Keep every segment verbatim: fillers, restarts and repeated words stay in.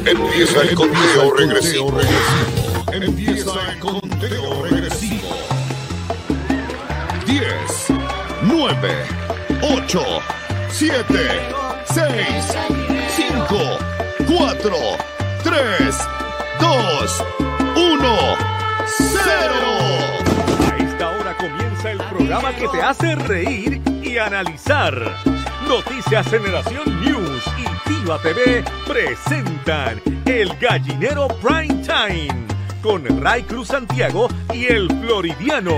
Empieza el conteo regresivo. Empieza el conteo regresivo. diez, nueve, ocho, siete, seis, cinco, cuatro, tres, dos, uno, cero. A esta hora comienza el programa que te hace reír y analizar. Noticias Generación News y Tiva T V presentan El Gallinero Prime Time con Ray Cruz Santiago y El Floridiano.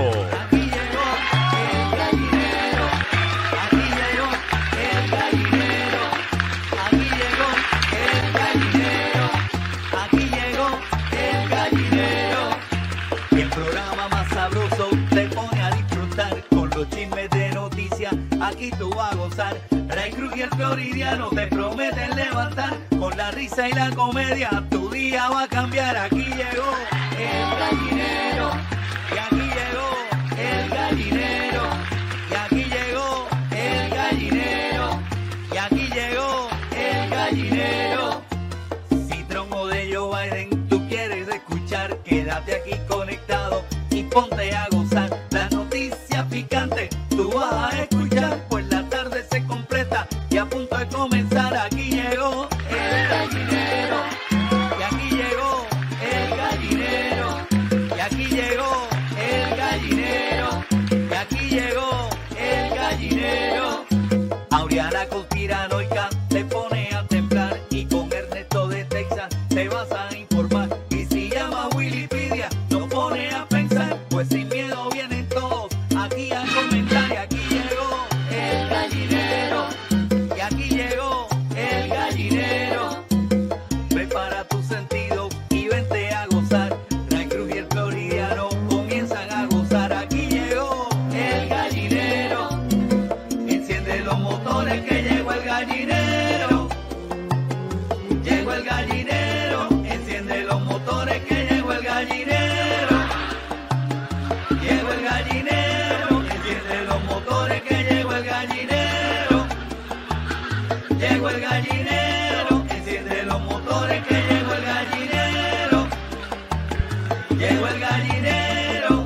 Aquí tú vas a gozar. Ray Cruz y El Floridiano te prometen levantar. Con la risa y la comedia tu día va a cambiar. Aquí llegó El Gallinero y aquí llegó El Gallinero y aquí llegó El Gallinero y aquí llegó El Gallinero. Si tronco de Joe Biden tú quieres escuchar, quédate aquí conectado y ponte a gozar. Las noticias picantes tú vas a escuchar, pues la tarde se completa y a punto de comenzar. Aquí llegó El Gallinero y aquí llegó El Gallinero y aquí llegó El Gallinero y aquí llegó El Gallinero. Auriana conspiranoica te pone a temblar y con Ernesto de Texas te vas a informar. Y si llama Wikipedia no pone a pensar, pues sin miedo vienen todos aquí a comentar. Y aquí llegó El Gallinero y aquí llegó El Gallinero. Prepara tus sentidos y vente a gozar. Ray Cruz y El Floridiano comienzan a gozar. Aquí llegó El Gallinero. Enciende los motores que llegó El Gallinero. Llegó El Gallinero. Enciende los motores que llegó El Gallinero. Llegó El Gallinero. Enciende los motores que llegó El Gallinero. Llegó El Gallinero. Enciende los motores que llegó El Gallinero. Llegó El Gallinero.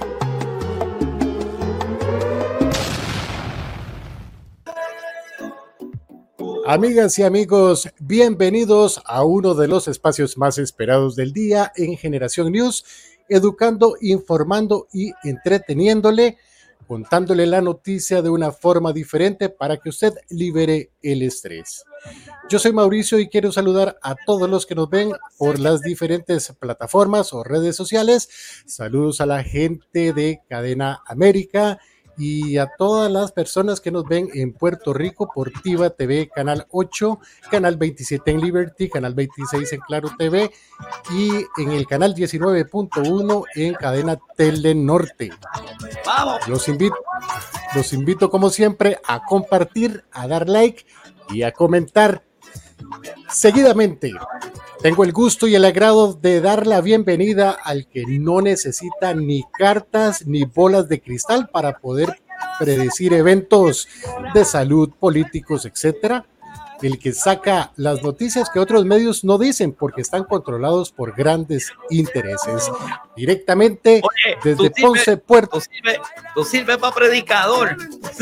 Amigas y amigos, bienvenidos a uno de los espacios más esperados del día en Generación News, educando, informando y entreteniéndole, contándole la noticia de una forma diferente para que usted libere el estrés. Yo soy Mauricio y quiero saludar a todos los que nos ven por las diferentes plataformas o redes sociales. Saludos a la gente de Cadena América y a todas las personas que nos ven en Puerto Rico por Tiva T V, Canal ocho, Canal veintisiete en Liberty, Canal veintiséis en Claro T V y en el Canal diecinueve punto uno en Cadena Telenorte. Vamos. Los invito, los invito como siempre a compartir, a dar like y a comentar. Seguidamente, tengo el gusto y el agrado de dar la bienvenida al que no necesita ni cartas ni bolas de cristal para poder predecir eventos de salud, políticos, etcétera. El que saca las noticias que otros medios no dicen porque están controlados por grandes intereses. Directamente Oye, desde tú Ponce, sirve, Puerto. Tú sirves tú sirve para predicador.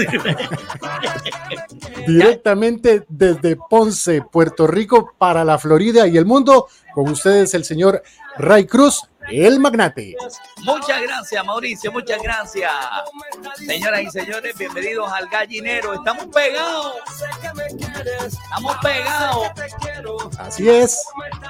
Directamente desde Ponce, Puerto Rico, para la Florida y el mundo, con ustedes el señor Ray Cruz, el magnate. Muchas gracias, Mauricio, muchas gracias. Señoras y señores, bienvenidos al Gallinero. Estamos pegados. Estamos pegados. Así es.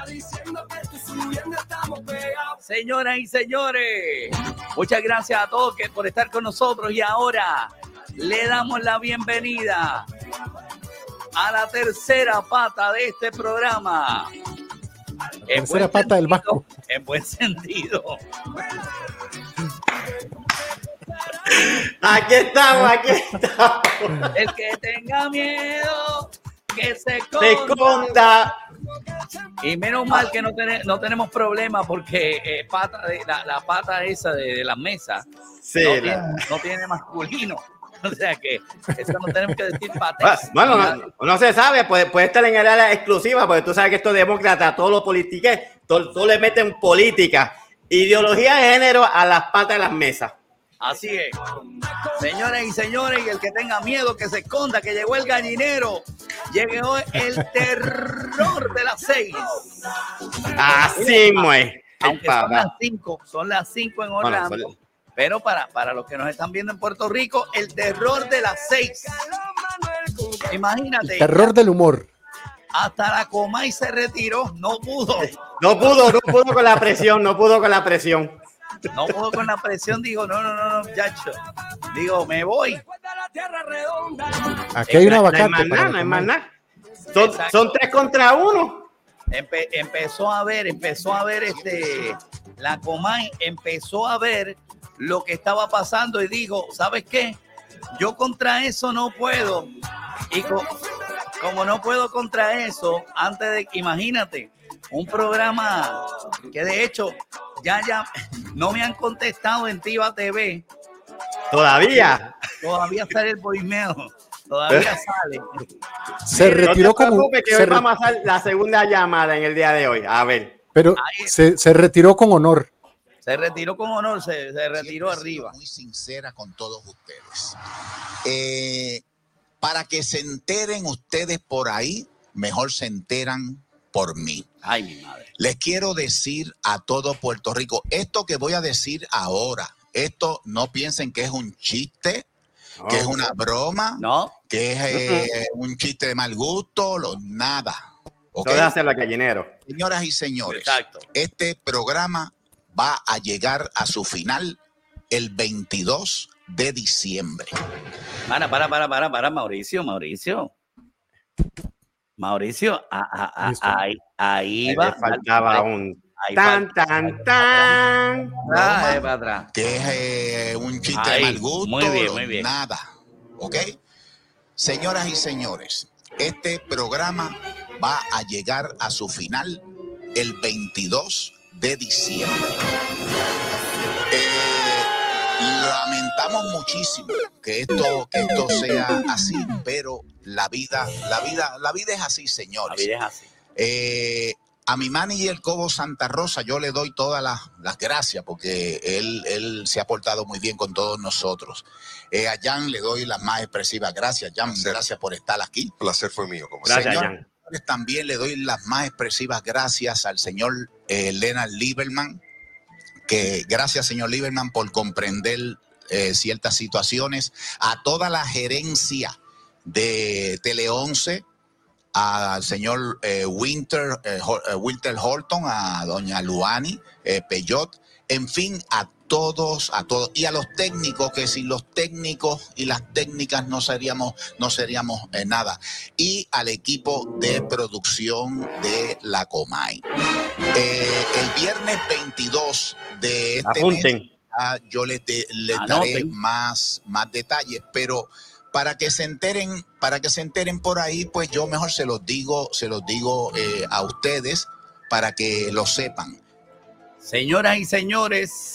Señoras y señores, muchas gracias a todos que por estar con nosotros y ahora le damos la bienvenida a la tercera pata de este programa. La tercera pata sentido, del barco. En buen sentido. Aquí estamos, aquí estamos. El que tenga miedo, que se esconda. Se esconda. Y menos mal que no, ten, no tenemos problema porque eh, pata de, la, la pata esa de, de la mesa sí, no, la... tiene, no tiene masculino. O sea que eso no tenemos que decir patés. Bueno, no, no se sabe, puede, puede estar en el área exclusiva, porque tú sabes que estos demócratas, todos los politiques, todos todo le meten política, ideología de género a las patas de las mesas. Así es. Señores y señores, y el que tenga miedo que se esconda, que llegó el gallinero. Llegó el terror de las seis. Así es. Aunque son las cinco, son las cinco en Orlando. Bueno, son... Pero para, para los que nos están viendo en Puerto Rico, el terror de las seis. Imagínate. El terror del humor. Hasta la Comay se retiró, no pudo. No pudo, no pudo con la presión, no pudo con la presión. No pudo con la presión, digo, no, no, no, no, muchacho. Digo, me voy. Aquí hay una vacante. No hay más nada, no hay más nada. Son, son tres contra uno. Empe, empezó a ver, empezó a ver este, la Comay empezó a ver lo que estaba pasando y dijo, ¿sabes qué? Yo contra eso no puedo. Y co, como no puedo contra eso, antes de, imagínate, un programa que de hecho ya, ya no me han contestado en Tiva T V. Todavía. Todavía sale el voicemail. Todavía sale. Se retiró no te como. Que se hoy re... vamos a hacer la segunda llamada en el día de hoy. A ver. Pero se, se retiró con honor. Se retiró con honor, se, se retiró arriba. Muy sincera con todos ustedes. Eh, para que se enteren ustedes por ahí, mejor se enteran por mí. Ay, mi madre. Les quiero decir a todo Puerto Rico, esto que voy a decir ahora, esto no piensen que es un chiste, no, que es una broma, no, que es eh, un chiste de mal gusto, lo, nada. ¿Okay? Todo hace la gallinero. Señoras y señores, exacto, este programa va a llegar a su final el veintidós de diciembre. Para, para, para, para, para, Mauricio, Mauricio. Mauricio, a, a, a, ahí, ahí va. Le faltaba ahí, un ahí tan, falta, tan, tan. Ah, para atrás. Que es eh, un chiste ahí, de mal gusto. Muy bien, muy bien. Nada. ¿Ok? Señoras y señores, este programa va a llegar a su final el veintidós de diciembre. Eh, lamentamos muchísimo que esto, que esto sea así, pero la vida, la vida, la vida es así, señores. La vida es así. Eh, a mi manager Cobo Santa Rosa yo le doy todas las, las gracias porque él, él se ha portado muy bien con todos nosotros. Eh, a Jan le doy las más expresivas gracias. Jan, placer. Gracias por estar aquí. Placer fue mío. Como gracias, señor, Jan. También le doy las más expresivas gracias al señor eh, Leonard Lieberman, que gracias, señor Lieberman, por comprender eh, ciertas situaciones. A toda la gerencia de Tele once, al señor eh, Winter, eh, Winter Horton, a doña Luani eh, Peyot, en fin, a todos, a todos, y a los técnicos, que sin los técnicos y las técnicas no seríamos, no seríamos eh, nada, y al equipo de producción de la Comay. Eh, el viernes veintidós de este Apunten. mes, ah, yo les, de, les daré más, más detalles, pero para que se enteren, para que se enteren por ahí, pues yo mejor se los digo, se los digo eh, a ustedes para que lo sepan. Señoras y señores,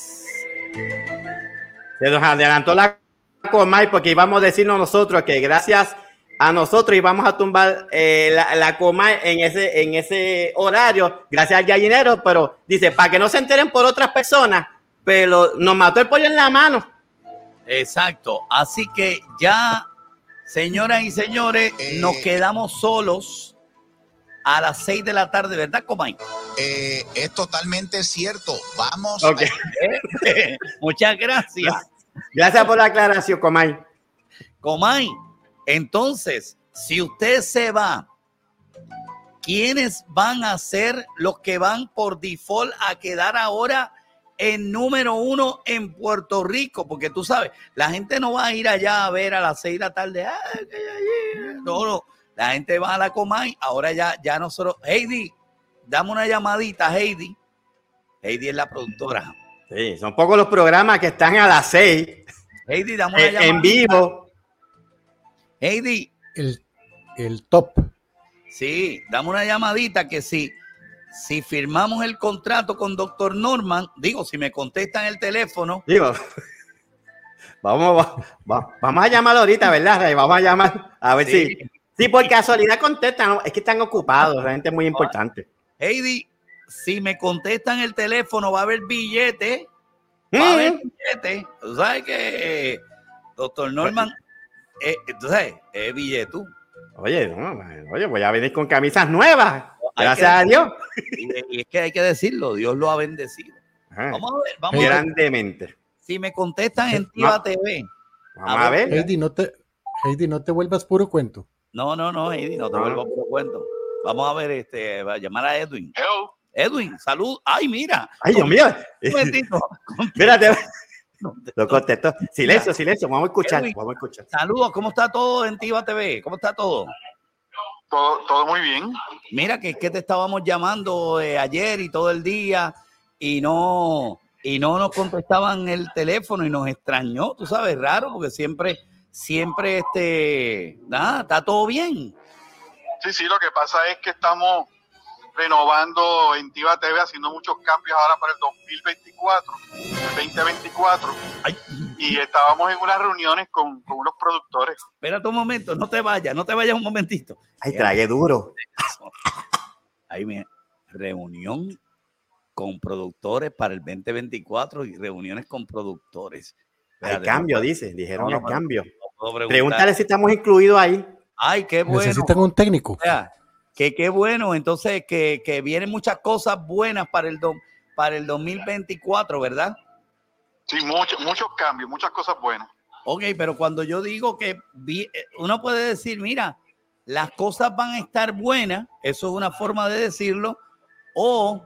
se nos adelantó la Comay porque íbamos a decirnos nosotros que gracias a nosotros íbamos a tumbar eh, la, la Comay en ese, en ese horario, gracias al gallinero, pero dice, para que no se enteren por otras personas, pero nos mató el pollo en la mano. Exacto, así que ya, señoras y señores, eh, nos quedamos solos a las seis de la tarde, ¿verdad, Comay? Eh, es totalmente cierto, vamos. Okay. A... Muchas gracias. Gracias por la aclaración, Comay. Comay, entonces, si usted se va, ¿quiénes van a ser los que van por default a quedar ahora en número uno en Puerto Rico? Porque tú sabes, la gente no va a ir allá a ver a las seis de la tarde. No, no. La gente va a la Comay. Ahora ya, ya nosotros. Heidi, dame una llamadita, Heidi. Heidi es la productora. Sí, son pocos los programas que están a las seis. Heidi, dame una eh, llamadita. En vivo. Heidi. El, el top. Sí, dame una llamadita que si, si firmamos el contrato con doctor Norman, digo, si me contestan el teléfono. Digo, Vamos, va, va, vamos a llamarlo ahorita, ¿verdad, Rey? Vamos a llamar a ver sí. si, si por casualidad contestan. Es que están ocupados, realmente es muy importante. Heidi, si me contestan el teléfono, va a haber billete. Va a haber billete. Tú sabes que eh, doctor Norman, eh, tú sabes, es billete. Oye, no, oye, voy a venir con camisas nuevas. Gracias que, a Dios. Y, y es que hay que decirlo, Dios lo ha bendecido. Ajá. Vamos a ver, vamos Grandemente. a ver. Si me contestan en Tiva no. T V. Vamos a ver. Heidi, no te, Heidi, no te vuelvas puro cuento. No, no, no, Heidi, no te no. vuelvas puro cuento. Vamos a ver, este, va a llamar a Edwin. Hello. Edwin, salud. Ay, mira. Ay, Dios mío. Un momentito. Espérate. Lo contestó. Silencio, silencio. Vamos a escuchar. Edwin, vamos a escuchar. Saludos. ¿Cómo está todo en Tiva T V? ¿Cómo está todo? Todo, todo muy bien. Mira que, que te estábamos llamando eh, ayer y todo el día y no, y no nos contestaban el teléfono y nos extrañó, tú sabes, raro, porque siempre, siempre, este, nada, está todo bien. Sí, sí, lo que pasa es que estamos renovando en Tiva T V, haciendo muchos cambios ahora para el dos mil veinticuatro, el veinte veinticuatro. Ay. Y estábamos en unas reuniones con, con unos productores. Espérate un momento, no te vayas, no te vayas un momentito. Ay, tragué duro. Ahí me reunión con productores para el veinte veinticuatro y reuniones con productores. Hay cambio, dice. Dijeron no, el no, cambio. No Pregúntale si estamos incluidos ahí. Ay, qué bueno. Necesitan un técnico. O sea, que qué bueno. Entonces, que, que vienen muchas cosas buenas para el, do, para el dos mil veinticuatro, ¿verdad? Sí, muchos muchos cambios, muchas cosas buenas. Ok, pero cuando yo digo que vi, uno puede decir, mira, las cosas van a estar buenas, eso es una forma de decirlo, o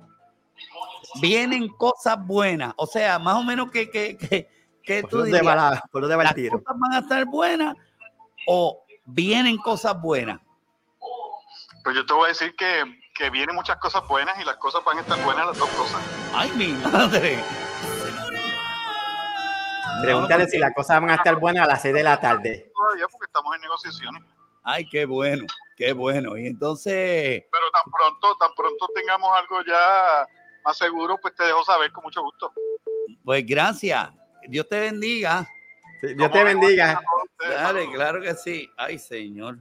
vienen cosas buenas. O sea, más o menos que, que, que, que tú dirías, la, por lo de las tiro. cosas van a estar buenas o vienen cosas buenas. Pues yo te voy a decir que, que vienen muchas cosas buenas y las cosas van a estar buenas, las dos cosas. Ay, mi madre. Pregúntale no, si las cosas van a estar buenas a las seis de la tarde. Todavía porque estamos en negociaciones. Ay, qué bueno, qué bueno. Y entonces... Pero tan pronto, tan pronto tengamos algo ya más seguro, pues te dejo saber con mucho gusto. Pues gracias. Dios te bendiga. Sí, Dios te bendiga. Dale, claro que sí. Ay, Señor.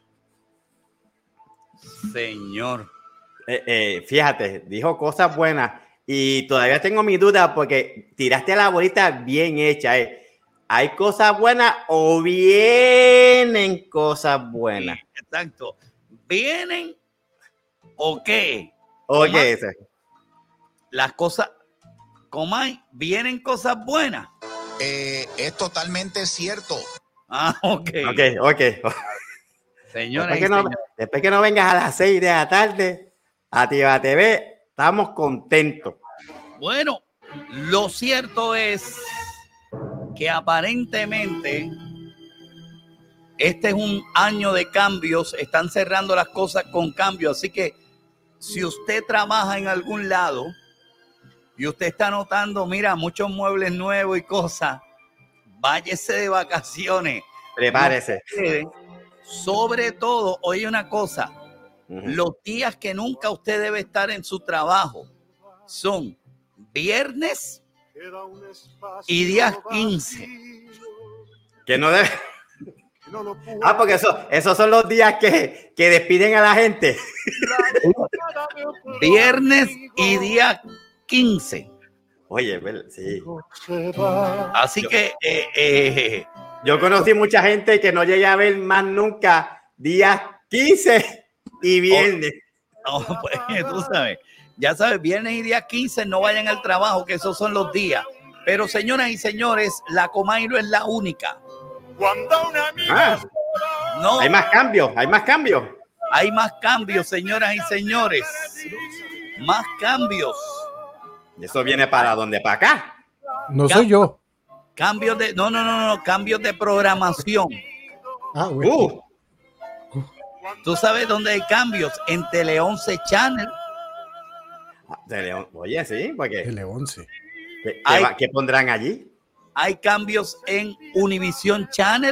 Señor. Eh, eh, fíjate, dijo cosas buenas y todavía tengo mi duda porque tiraste la bolita bien hecha. Eh. ¿Hay cosas buenas o vienen cosas buenas? Sí, exacto. ¿Vienen o qué? Oye, ese. Las cosas, Comay, ¿vienen cosas buenas? Eh, es totalmente cierto. Ah, ok. Ok, ok. Señora, después, que no, después que no vengas a las seis de la tarde a Tiva T V, estamos contentos. Bueno, lo cierto es que aparentemente este es un año de cambios, están cerrando las cosas con cambios, así que si usted trabaja en algún lado y usted está notando, mira, muchos muebles nuevos y cosas, váyase de vacaciones. Prepárese. No, sobre todo, oye una cosa, uh-huh. Los días que nunca usted debe estar en su trabajo son viernes y días quince. Que no debe... Ah, porque eso, esos son los días que, que despiden a la gente. Viernes y día quince. Oye, sí. Así que eh, eh, yo conocí mucha gente que no llegué a ver más nunca días quince y viernes. Oh, no, pues tú sabes, ya sabes, viernes y día quince no vayan al trabajo, que esos son los días. Pero señoras y señores, la Comay no es la única. Ah, no, hay más cambios, hay más cambios. Hay más cambios, señoras y señores. Más cambios. Eso viene para dónde, para acá. No Cam- soy yo. Cambios de, no, no, no, no, cambios de programación. Ah, bueno. Uh. ¿Tú sabes dónde hay cambios? En Tele once Channel. Tele, oye, sí, porque Tele once. ¿Qué, qué, va, ¿Qué pondrán allí? Hay cambios en Univision Channel.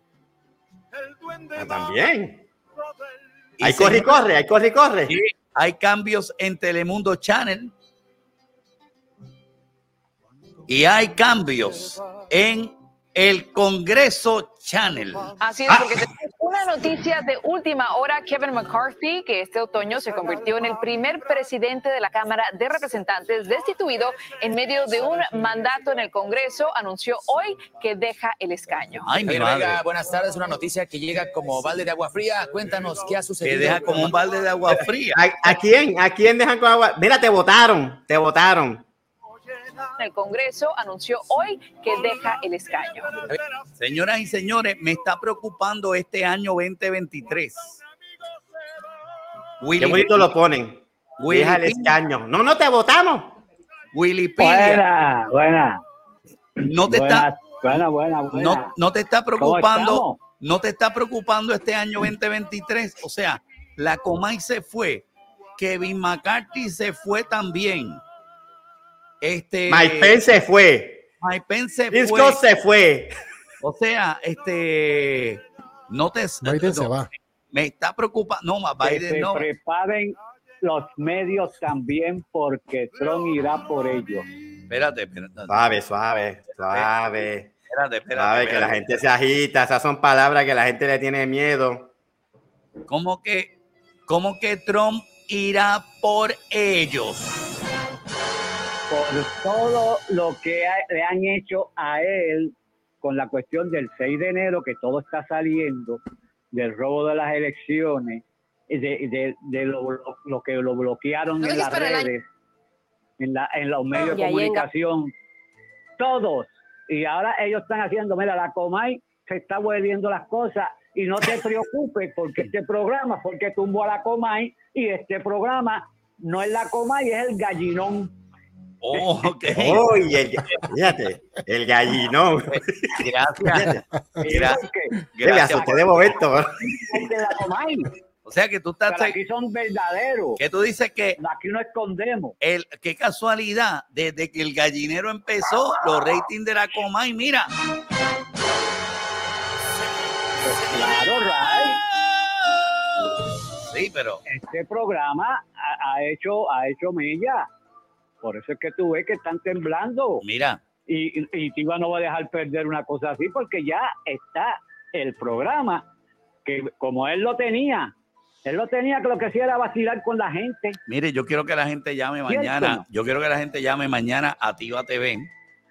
Ah, también. Y hay corre y corre, hay corre y corre. Sí, hay cambios en Telemundo Channel. Y hay cambios en el Congreso Channel. Así es, porque tenemos una noticia de última hora. Kevin McCarthy, que este otoño se convirtió en el primer presidente de la Cámara de Representantes destituido en medio de un mandato en el Congreso, anunció hoy que deja el escaño. Ay, mi Oye, madre. Vega, buenas tardes. Una noticia que llega como balde de agua fría. Cuéntanos qué ha sucedido. Que deja como un balde de agua fría. ¿A, a quién? ¿A quién dejan con agua? Mira, te votaron, te votaron. El Congreso anunció hoy que deja el escaño. Señoras y señores, me está preocupando este año veinte veintitrés. Qué bonito lo ponen. Willy Deja el escaño. No, no te votamos. Wikipedia. Buena, buena. No te buena, está, buena, buena, buena. no, no te está ¿Cómo preocupando, estamos? no te está preocupando este año veinte veintitrés. O sea, la Comay se fue, Kevin McCarthy se fue también. Este, Mike Pence se fue. Mike Pence se Disco fue. se fue. O sea, este, no te, Biden no, se va. me está preocupando. No, más Que Biden se no. preparen los medios también porque Trump irá por ellos. Espérate, espérate. Suave, suave, suave. Espérate, espérate, Suave, que la espérate. gente se agita. Esas son palabras que la gente le tiene miedo. ¿Cómo que, cómo que Trump irá por ellos? Por todo lo que ha- le han hecho a él con la cuestión del seis de enero, que todo está saliendo, del robo de las elecciones, de, de, de lo, lo- lo que lo bloquearon No en dejes las para el año. redes, en, la, en los medios de Ya llega. comunicación, todos. Y ahora ellos están haciendo, mira, la Comay se está volviendo las cosas y no te preocupes porque este programa, porque tumbó a la Comay y este programa no es la Comay, es el gallinón. Oh, ok. Oye, el, fíjate, el gallinón. Gracias. Gracias. Porque, Que me asusté de momento. porque la Comay, O sea que tú estás, pero aquí son verdaderos. que tú dices que Aquí no escondemos. el, qué casualidad, desde que el gallinero empezó, los ratings de la Comay, mira. Claro, Ray. Sí, pero Este programa ha, ha hecho ha hecho mella. Por eso es que tú ves que están temblando. mira, Y, y, y Tiva no va a dejar perder una cosa así porque ya está el programa que como él lo tenía. Él lo tenía que lo que hacía era vacilar con la gente. mire, yo quiero que la gente llame ¿Cierto? mañana. Yo quiero que la gente llame mañana a Tiva T V.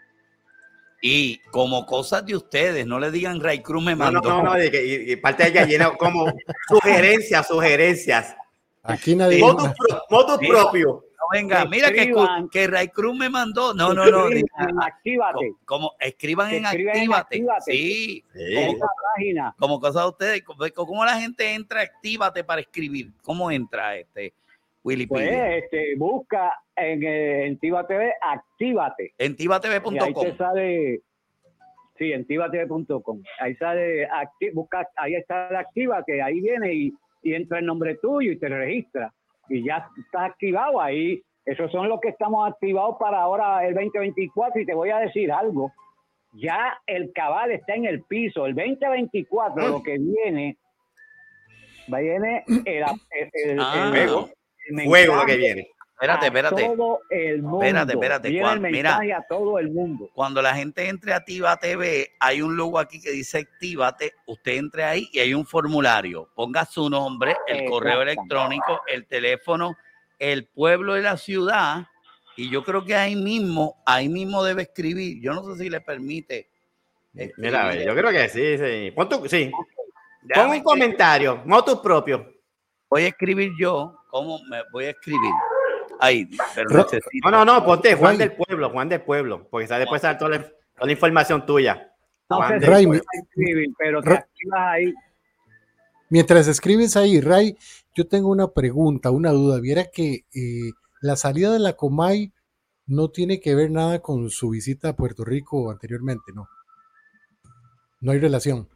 Y como cosas de ustedes, no le digan Ray Cruz me No, mandó. no, no, no, y, y- y parte del gallino como sugerencias, sugerencias. Aquí nadie. Motus, pro- motus Mira. propio. No, venga, mira que, Escriban. que Ray Cruz me mandó. No, no, no. Escriban, diga, actívate. como, como escriban en Escriban en Actívate. Actívate. Sí, Sí. En esa página. como cosas de ustedes. ¿Cómo, cómo la gente entra a Actívate para escribir? ¿Cómo entra este Willy Pues Pide? este, busca en, eh, en Tiva T V, actívate. En tiva t v Y punto ahí com. te sale, sí, en tiva t v punto com. Ahí sale, acti- busca, ahí está el actívate, ahí viene y, y entra el nombre tuyo y te registra. Y ya estás activado ahí. Esos son los que estamos activados para ahora el veinte veinticuatro. Y te voy a decir algo. Ya el cabal está en el piso. El veinte veinticuatro, lo que viene, viene el, el, el, Ah. el- Fuego. el Fuego lo mensaje que viene. Espérate, a espérate. todo el mundo. Espérate, espérate, Viene Juan, el mira. mensaje a todo el mundo. Cuando la gente entre a Tiva T V, hay un logo aquí que dice Actívate. Usted entre ahí y hay un formulario. Ponga su nombre, el correo Exacto. electrónico, el teléfono, el pueblo de la ciudad. Y yo creo que ahí mismo, ahí mismo debe escribir. Yo no sé si le permite. Mira, a ver, yo creo que sí, sí. Pon, tu- sí. Pon Déjame un comentario, motus propio. Voy a escribir yo. ¿Cómo me voy a escribir? Ahí, pero Ro- necesito. No, no, no, ponte Juan Ray. del Pueblo, Juan del Pueblo, porque sale después sale toda la, toda la información tuya. No Juan sé del- si Ray, puedes mi- escribir, pero te Ra- activas ahí. Mientras escribes ahí, Ray, yo tengo una pregunta, una duda. Viera que eh, la salida de la Comay no tiene que ver nada con su visita a Puerto Rico anteriormente, ¿no? No hay relación.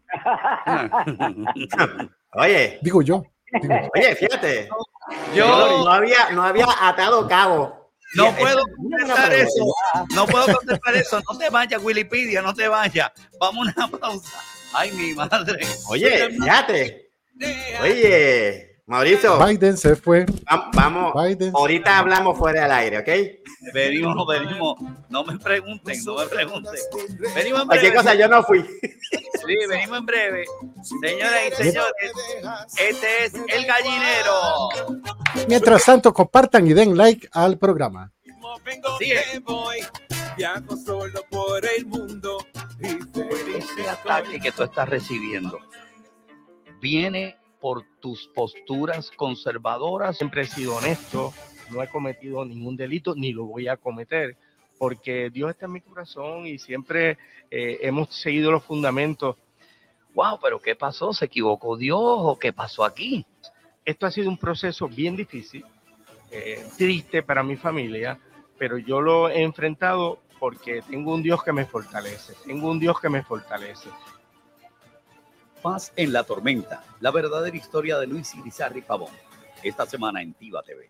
Oye, Digo yo. digo, oye, fíjate. Yo- no había, no había atado cabo. No Sí, puedo es- una contestar pregunta. eso. No puedo contestar eso. No te vayas, Wikipedia, no te vayas. Vamos a una pausa. Ay, mi madre. Oye, fíjate. Oye, Mauricio. Biden se fue. Vamos, Biden. ahorita hablamos fuera del aire, ¿ok? Venimos, venimos. No me pregunten, no me pregunten. Venimos en breve. Cualquier cosa, yo no fui. Sí, venimos en breve. Señoras y señores, este es El Gallinero. Mientras tanto, compartan y den like al programa. Sigue. Viajo solo por el mundo. Ese ataque que tú estás recibiendo viene por tus posturas conservadoras. Siempre he sido honesto, no he cometido ningún delito ni lo voy a cometer, porque Dios está en mi corazón y siempre eh, hemos seguido los fundamentos. Wow, pero ¿qué pasó? ¿Se equivocó Dios o qué pasó aquí? Esto ha sido un proceso bien difícil, eh, triste para mi familia, pero yo lo he enfrentado porque tengo un Dios que me fortalece, tengo un Dios que me fortalece. Paz en la tormenta, la verdadera historia de Luis Irizarry Pavón, esta semana en Tiva T V.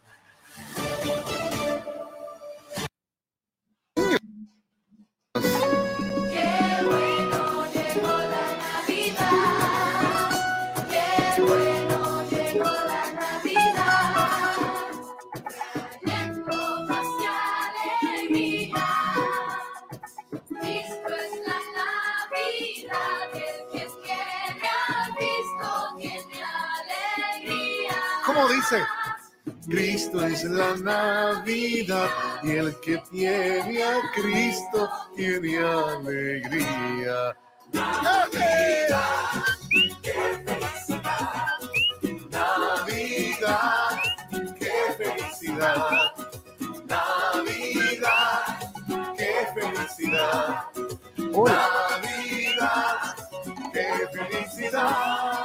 ¿Cómo dice? Cristo es la Navidad y el que tiene a Cristo tiene alegría. Navidad, qué felicidad. Navidad, qué felicidad. Navidad, qué felicidad. Navidad, qué felicidad.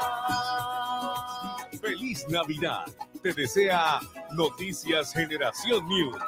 Feliz Navidad. Te desea Noticias Generación News.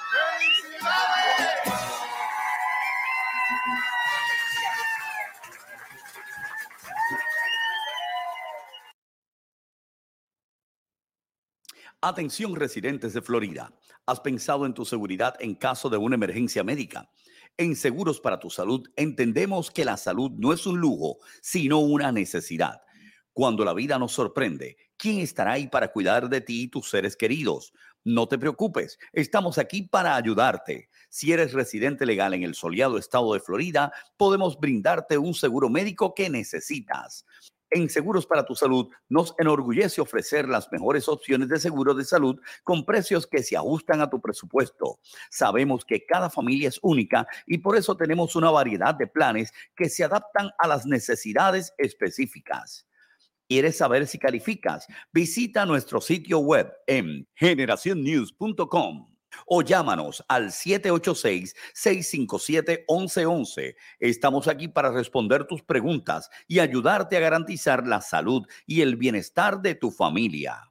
Atención, residentes de Florida. ¿Has pensado en tu seguridad en caso de una emergencia médica? En Seguros para tu Salud entendemos que la salud no es un lujo, sino una necesidad. Cuando la vida nos sorprende, ¿quién estará ahí para cuidar de ti y tus seres queridos? No te preocupes, estamos aquí para ayudarte. Si eres residente legal en el soleado estado de Florida, podemos brindarte un seguro médico que necesitas. En Seguros para tu Salud nos enorgullece ofrecer las mejores opciones de seguro de salud con precios que se ajustan a tu presupuesto. Sabemos que cada familia es única y por eso tenemos una variedad de planes que se adaptan a las necesidades específicas. ¿Quieres saber si calificas? Visita nuestro sitio web en generación news punto com o llámanos al siete ocho seis, seis cinco siete, once once. Estamos aquí para responder tus preguntas y ayudarte a garantizar la salud y el bienestar de tu familia.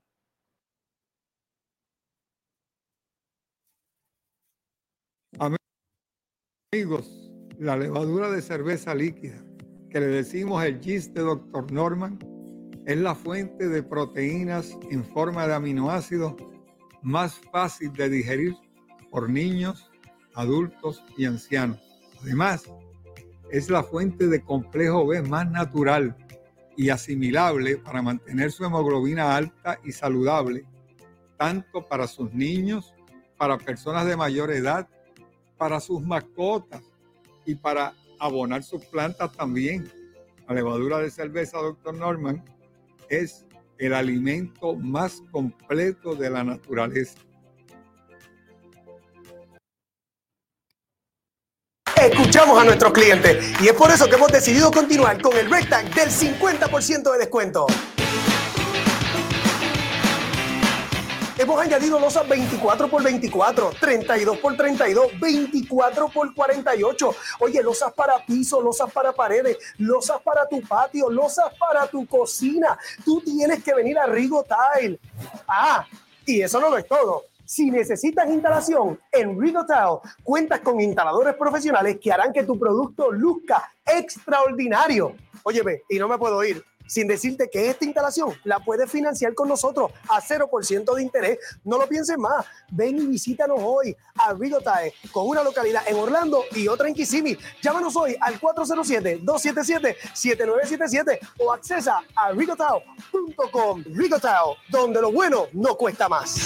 Amigos, la levadura de cerveza líquida, que le decimos el yeast de doctor Norman, es la fuente de proteínas en forma de aminoácidos más fácil de digerir por niños, adultos y ancianos. Además, es la fuente de complejo B más natural y asimilable para mantener su hemoglobina alta y saludable, tanto para sus niños, para personas de mayor edad, para sus mascotas y para abonar sus plantas también. La levadura de cerveza doctor Norman es el alimento más completo de la naturaleza. Escuchamos a nuestros clientes y es por eso que hemos decidido continuar con el Rectag del cincuenta por ciento de descuento. Hemos añadido losas veinticuatro por veinticuatro, treinta y dos por treinta y dos, veinticuatro por cuarenta y ocho. Oye, losas para piso, losas para paredes, losas para tu patio, losas para tu cocina. Tú tienes que venir a Rigo Tile. Ah, y eso no es todo. Si necesitas instalación, en Rigo Tile cuentas con instaladores profesionales que harán que tu producto luzca extraordinario. Óyeme, y no me puedo ir sin decirte que esta instalación la puedes financiar con nosotros a cero por ciento de interés. No lo pienses más. Ven y visítanos hoy a Rigotae, con una localidad en Orlando y otra en Kissimmee. Llámanos hoy al cuatro cero siete, dos siete siete, siete nueve siete siete o accesa a rigotao punto com. Rigotao, donde lo bueno no cuesta más.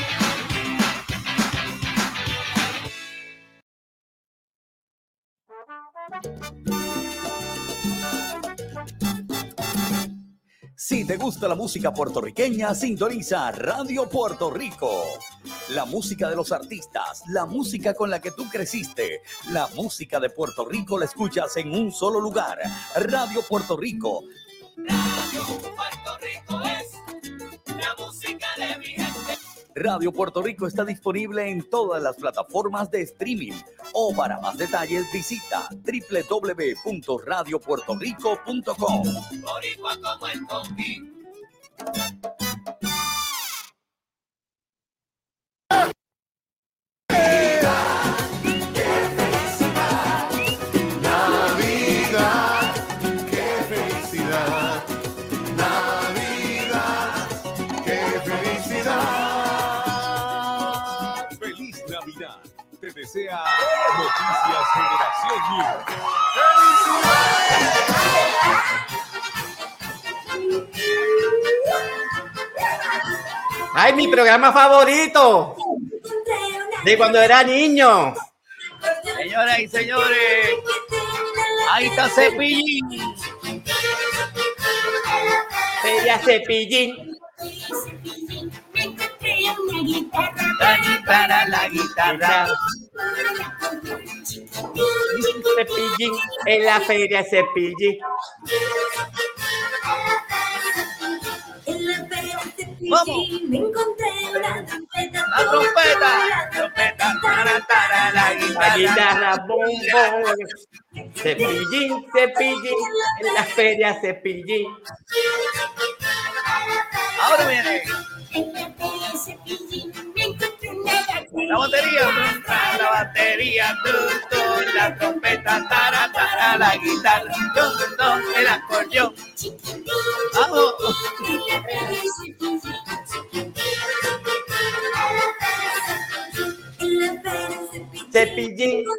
Si te gusta la música puertorriqueña, sintoniza Radio Puerto Rico. La música de los artistas, la música con la que tú creciste, la música de Puerto Rico la escuchas en un solo lugar. Radio Puerto Rico. Radio Puerto Rico es la música de mi gente. Radio Puerto Rico está disponible en todas las plataformas de streaming. O para más detalles visita doble u doble u doble u punto radio puerto rico punto com. Boricua como el conquí. Te desea Noticias Generación News. ¡Ay, mi programa favorito! De cuando era niño. Señoras y señores, ahí está Cepillín. Feria Cepillín. La guitarra, la guitarra. Cepillín, en la feria Cepillín. Vamos. Me encontré una trompeta. La trompeta. Trompeta, tara, tara, la guitarra. La guitarra, bom, bom. Cepillín, Cepillín, en la feria Cepillín. Ahora viene. La batería, la batería, tú, tú, la trompeta, tara, tara, la guitarra, tú, tú, el acordeón. Vamos. Cepillín,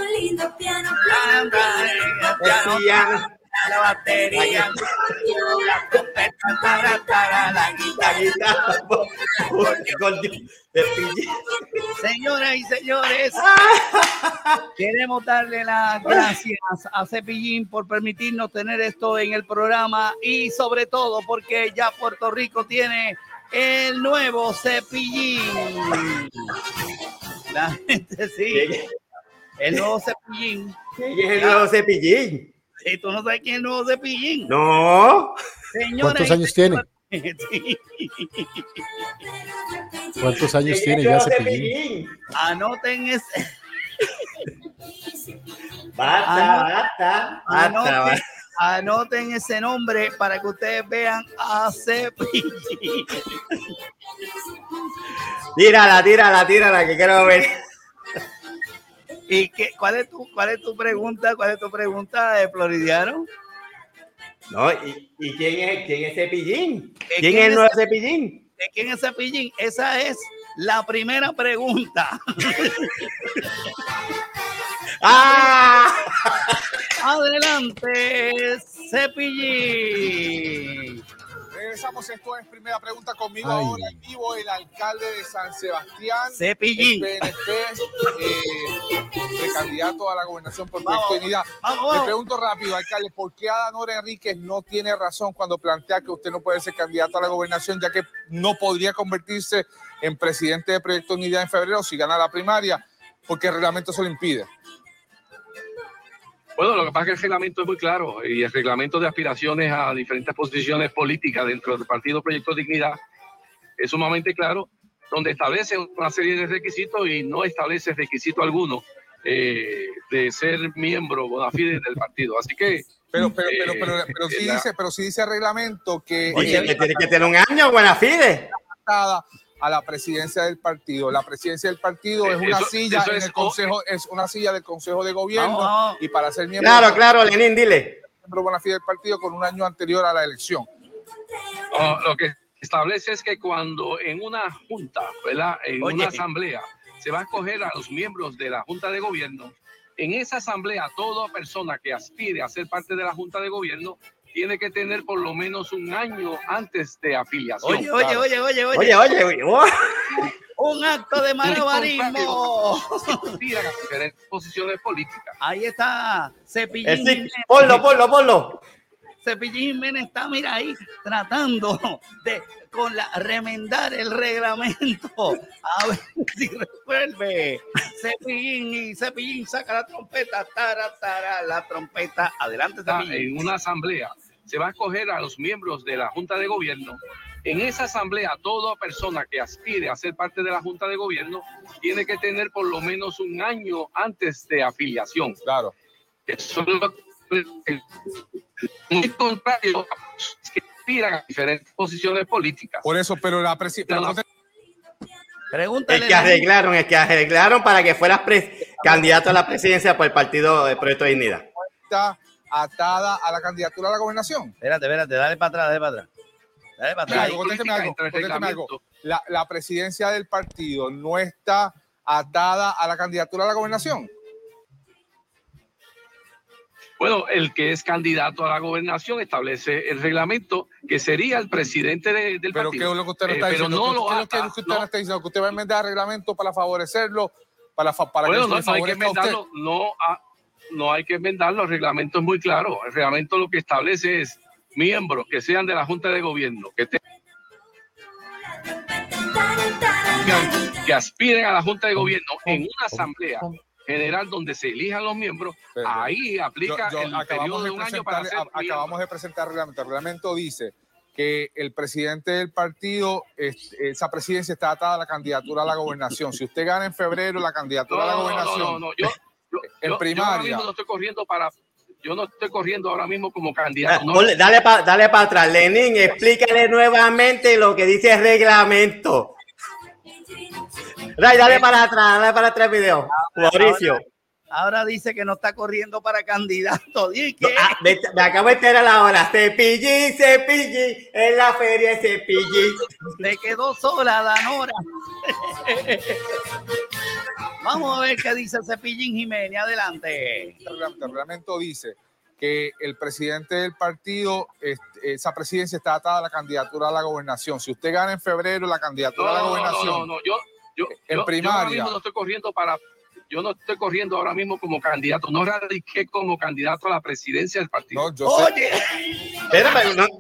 piano, piano, la batería, la trompeta, tara, tara, la guitarra. Señoras y señores, queremos darle las gracias a Cepillín por permitirnos tener esto en el programa y sobre todo porque ya Puerto Rico tiene el nuevo Cepillín. La gente sí, el nuevo Cepillín. ¿Quién es el nuevo Cepillín? ¿Y tú no sabes quién es el nuevo Cepillín? No. Señoras ¿Cuántos años tiene? Sí. ¿Cuántos años tiene ya Cepillín? Anoten ese. Basta, basta, Anoten, basta. anoten ese nombre para que ustedes vean a Cepillín. Tírala, tírala, tírala, que quiero ver. ¿Y qué, cuál es tu, cuál es tu pregunta? ¿Cuál es tu pregunta de Floridiano? No, ¿y, y quién es quién es Cepillín? ¿Quién, ¿Quién es el es nuevo Cepillín? Cepillín? ¿De quién es Cepillín? Esa es la primera pregunta. ¡Ah! Adelante, Cepillín. Regresamos, esto es Primera Pregunta conmigo. Ay. Ahora en vivo el alcalde de San Sebastián, Cepillín, P N P, eh, precandidato a la gobernación por Vamos, Proyecto Unidad. vamos, Le vamos. pregunto rápido, alcalde, ¿por qué Adanora Enríquez no tiene razón cuando plantea que usted no puede ser candidato a la gobernación, ya que no podría convertirse en presidente de Proyecto Unidad en febrero si gana la primaria, porque el reglamento se lo impide? Bueno, lo que pasa es que el reglamento es muy claro y el reglamento de aspiraciones a diferentes posiciones políticas dentro del Partido Proyecto Dignidad es sumamente claro, donde establece una serie de requisitos y no establece requisito alguno eh, de ser miembro bona fide del partido. Así que... Pero, pero, pero, pero, pero, pero eh, sí la- dice, pero sí dice el reglamento que... Oye, que tiene que tener un año, buena fide. A la presidencia del partido. La presidencia del partido es una Eso- silla eso en es- el consejo, es una silla del Consejo de Gobierno Vamos. y para ser miembro Claro, claro, Lenín, dile. miembro bona fide del partido con un año anterior a la elección. Oh, lo que establece es que cuando en una junta, ¿verdad? En Oye. una asamblea, se va a escoger a los miembros de la Junta de Gobierno. En esa asamblea, toda persona que aspire a ser parte de la Junta de Gobierno tiene que tener por lo menos un año antes de afiliación. Oye, oye, oye, oye, oye. Oye, oye, oye. Oh. Un acto de malabarismo. Aspiran a diferentes posiciones políticas. Ahí está Cepillín El sí. Jiménez. Ponlo, ponlo, ponlo. Cepillín Jiménez está, mira ahí, tratando de con la remendar el reglamento. A ver si resuelve. Cepillín y Cepillín saca la trompeta. Tara, tara, la trompeta. Adelante, Cepillín. En una asamblea se va a escoger a los miembros de la Junta de Gobierno. En esa asamblea, toda persona que aspire a ser parte de la Junta de Gobierno tiene que tener por lo menos un año antes de afiliación. Claro. Eso es lo que, muy contrario, que aspiran a diferentes posiciones políticas. Por eso, pero la presidencia... Pregúntale. Es que arreglaron, es que arreglaron para que fueras candidato a la presidencia por el partido de Proyecto de Dignidad. Está atada a la candidatura a la gobernación. Espérate, espérate, dale para atrás, dale para atrás. Dale para atrás. Algo, contésteme algo, contésteme algo. La, la presidencia del partido no está atada a la candidatura a la gobernación. Bueno, el que es candidato a la gobernación establece el reglamento que sería el presidente de, del pero partido. Pero ¿qué es lo que usted no está eh, diciendo? Pero no ¿Qué, lo ¿qué ata, es lo que usted no. no está diciendo? ¿Que usted va a enmendar el reglamento para favorecerlo? Para, para bueno, que no, le no hay que favorezca a usted. enmendarlo, no, ah, no hay que enmendarlo, el reglamento es muy claro. El reglamento lo que establece es miembros que sean de la Junta de Gobierno, que, te, que, que aspiren a la Junta de Gobierno en una asamblea general donde se elijan los miembros, pero, ahí aplica yo, yo, el periodo de un año para ser a, acabamos de presentar el reglamento. El reglamento dice que el presidente del partido, es, esa presidencia está atada a la candidatura a la gobernación. Si usted gana en febrero la candidatura no, a la gobernación, no, no, no, yo, yo, en yo, primaria. Yo ahora mismo no estoy corriendo para, yo no estoy corriendo ahora mismo como candidato. Ah, no. Dale para dale pa atrás, Lenín, explícale nuevamente lo que dice el reglamento. Dale, dale para atrás, dale para atrás el video. Mauricio. Ahora, ahora dice que no está corriendo para candidato. ¿Y qué? Ah, me, me acabo de enterar ahora. Cepillín, Cepillín, en la feria de Cepillín. Le quedó sola Danora. Vamos a ver qué dice Cepillín Jiménez. Adelante. El reglamento dice que el presidente del partido, esa presidencia está atada a la candidatura a la gobernación. Si usted gana en febrero la candidatura no, a la gobernación, no, no, no, yo, yo, en yo, primaria. Yo ahora mismo no estoy corriendo para, yo no estoy corriendo ahora mismo como candidato, no radiqué como candidato a la presidencia del partido. No, yo Oye, espérame, no.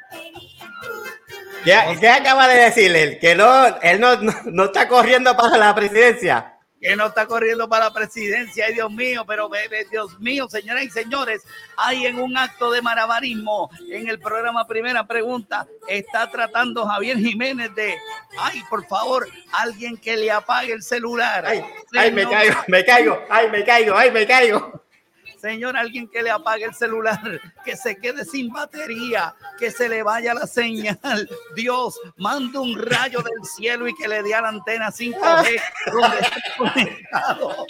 ¿Qué, ¿Qué acaba de decirle? Que no, él no, no, no está corriendo para la presidencia. Que no está corriendo para la presidencia, ay Dios mío, pero bebé, Dios mío, señoras y señores, hay en un acto de malabarismo en el programa Primera Pregunta, está tratando Javier Jiménez de, ay, por favor, alguien que le apague el celular. Ay, ay me caigo, me caigo, ay, me caigo, ay, me caigo. Señor, alguien que le apague el celular, que se quede sin batería, que se le vaya la señal. Dios, manda un rayo del cielo y que le dé a la antena cinco G donde esté conectado.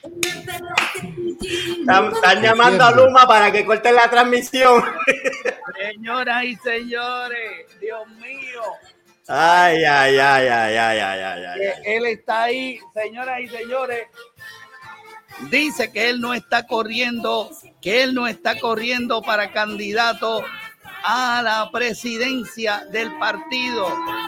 Están, están llamando a Luma para que corten la transmisión. Señoras y señores, Dios mío. Ay, ay, ay, ay, ay, ay, ay, ay. Él está ahí, señoras y señores. Dice que él no está corriendo, que él no está corriendo para candidato a la presidencia del partido.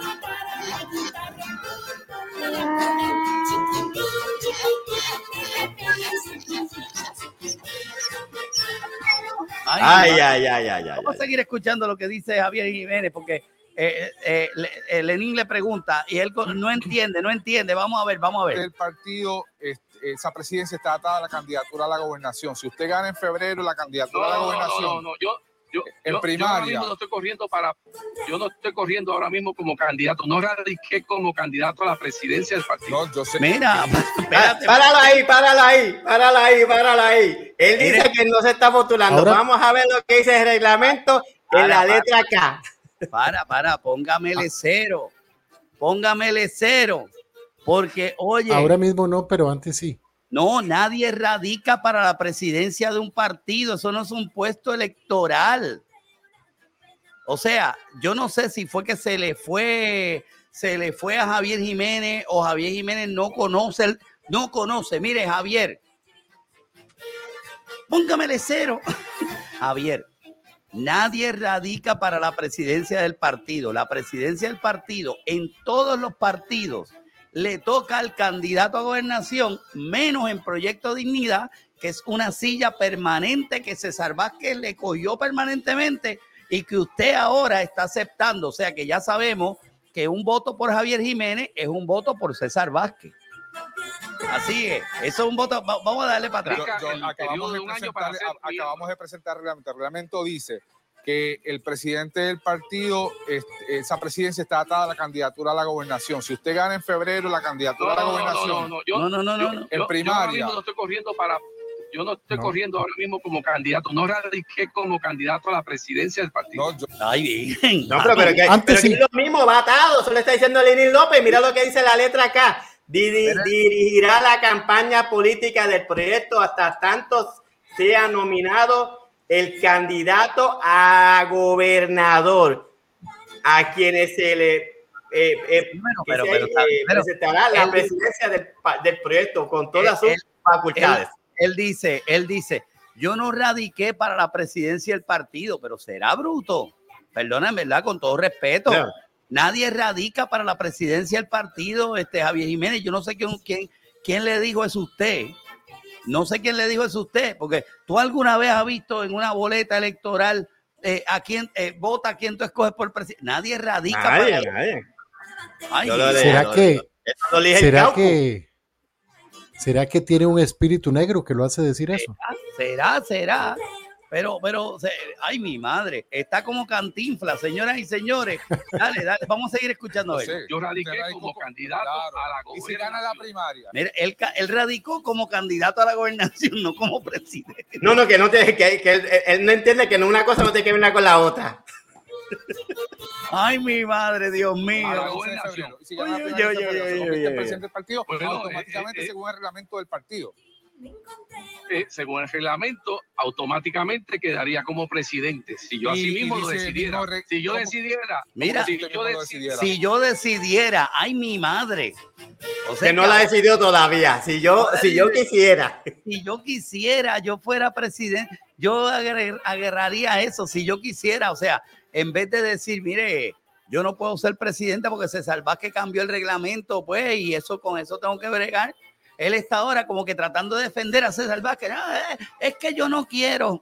Ay, ay, ay, ay, ay. Vamos a seguir escuchando lo que dice Javier Jiménez porque eh, eh, eh, Lenín le pregunta y él no entiende, no entiende. Vamos a ver, vamos a ver. El partido, esa presidencia está atada a la candidatura a la gobernación. Si usted gana en febrero la candidatura no, a la gobernación, no, no, no, yo, yo, en yo, primaria. Yo ahora mismo no estoy corriendo para, yo no estoy corriendo ahora mismo como candidato, no radiqué como candidato a la presidencia del partido. No, yo sé. Mira, espérate. Páralo ahí, páralo ahí, páralo ahí, páralo ahí. Él dice Mira. que no se está postulando. Ahora, vamos a ver lo que dice el reglamento para, en la letra K. Para, para, póngamele cero. Póngamele cero. Porque, oye. Ahora mismo no, pero antes sí. No, nadie radica para la presidencia de un partido. Eso no es un puesto electoral. O sea, yo no sé si fue que se le fue, se le fue a Javier Jiménez o Javier Jiménez no conoce, no conoce. Mire, Javier, póngamele cero. Javier, nadie radica para la presidencia del partido. La presidencia del partido, en todos los partidos, le toca al candidato a gobernación, menos en Proyecto Dignidad, que es una silla permanente que César Vázquez le cogió permanentemente y que usted ahora está aceptando. O sea que ya sabemos que un voto por Javier Jiménez es un voto por César Vázquez. Así es, eso es un voto. Vamos a darle para atrás. Yo, yo, acabamos, de presentar, acabamos de presentar el reglamento. El reglamento dice que el presidente del partido, esa presidencia está atada a la candidatura a la gobernación. Si usted gana en febrero la candidatura no, a la gobernación, no, no, no, yo, no, no, no, yo, no. en yo, primaria. Yo ahora mismo no estoy corriendo para, yo no estoy no. corriendo ahora mismo como candidato. No radiqué como candidato a la presidencia del partido. No, yo, Ay, bien. No, pero, pero, que, Antes pero sí. que es lo mismo, va atado. Eso le está diciendo Lenín López. Mira lo que dice la letra acá. Dir- dirigirá la campaña política del proyecto hasta tanto sea nominado el candidato a gobernador, a quienes se le eh, eh, Bueno, que pero, se, pero, eh, pero, presentará la él- presidencia del, pa- del proyecto con todas él- sus facultades. Él, él dice, él dice, yo no radiqué para la presidencia del partido, pero será bruto. Perdona, en verdad, con todo respeto. Claro. Nadie radica para la presidencia del partido, este Javier Jiménez. Yo no sé quién, quién, quién le dijo eso a usted. No sé quién le dijo eso a usted, porque tú alguna vez has visto en una boleta electoral eh, a quién eh, vota, a quién tú escoges por presidente. Nadie radica Nadie, para nadie. Ay, Yo lo ¿Será leo, que, eso lo elige el será caucus. que, será que tiene un espíritu negro que lo hace decir eso? será, será. Pero, pero, se- ay, mi madre, está como Cantinflas, señoras y señores. Dale, dale, vamos a seguir escuchando a él. no sé, Yo radiqué usted radicó como con- candidato claro. a la Y si gana la gobernación. primaria. Mira, él, ca- él radicó como candidato a la gobernación, no como presidente. No, no, que no te, que, que él, él no entiende que no una cosa no tiene que ver una con la otra. Ay, mi madre, Dios mío. A la la once de gobernación. febrero. Y si gana la Oye, primaria oye, en febrero, oye, se oye, convierte en oye. presidente del partido, Bueno, automáticamente eh, eh, según el reglamento del partido. Eh, según el reglamento, automáticamente quedaría como presidente. Si yo Y- así y mismo lo dice el decidiera. mismo re- Si yo ¿cómo? decidiera. Mira, si usted yo mismo lo decidiera. decidiera. Si yo decidiera, ay, mi madre. O sea, Que no la ha decidido todavía. Si yo, si yo quisiera. si yo quisiera, yo fuera presidente, yo agarr- agarraría eso si yo quisiera. O sea, en vez de decir, mire, yo no puedo ser presidente porque César Vázquez cambió el reglamento, pues, y eso con eso tengo que bregar. Él está ahora como que tratando de defender a César Vázquez. "Ah, eh, es que yo no quiero.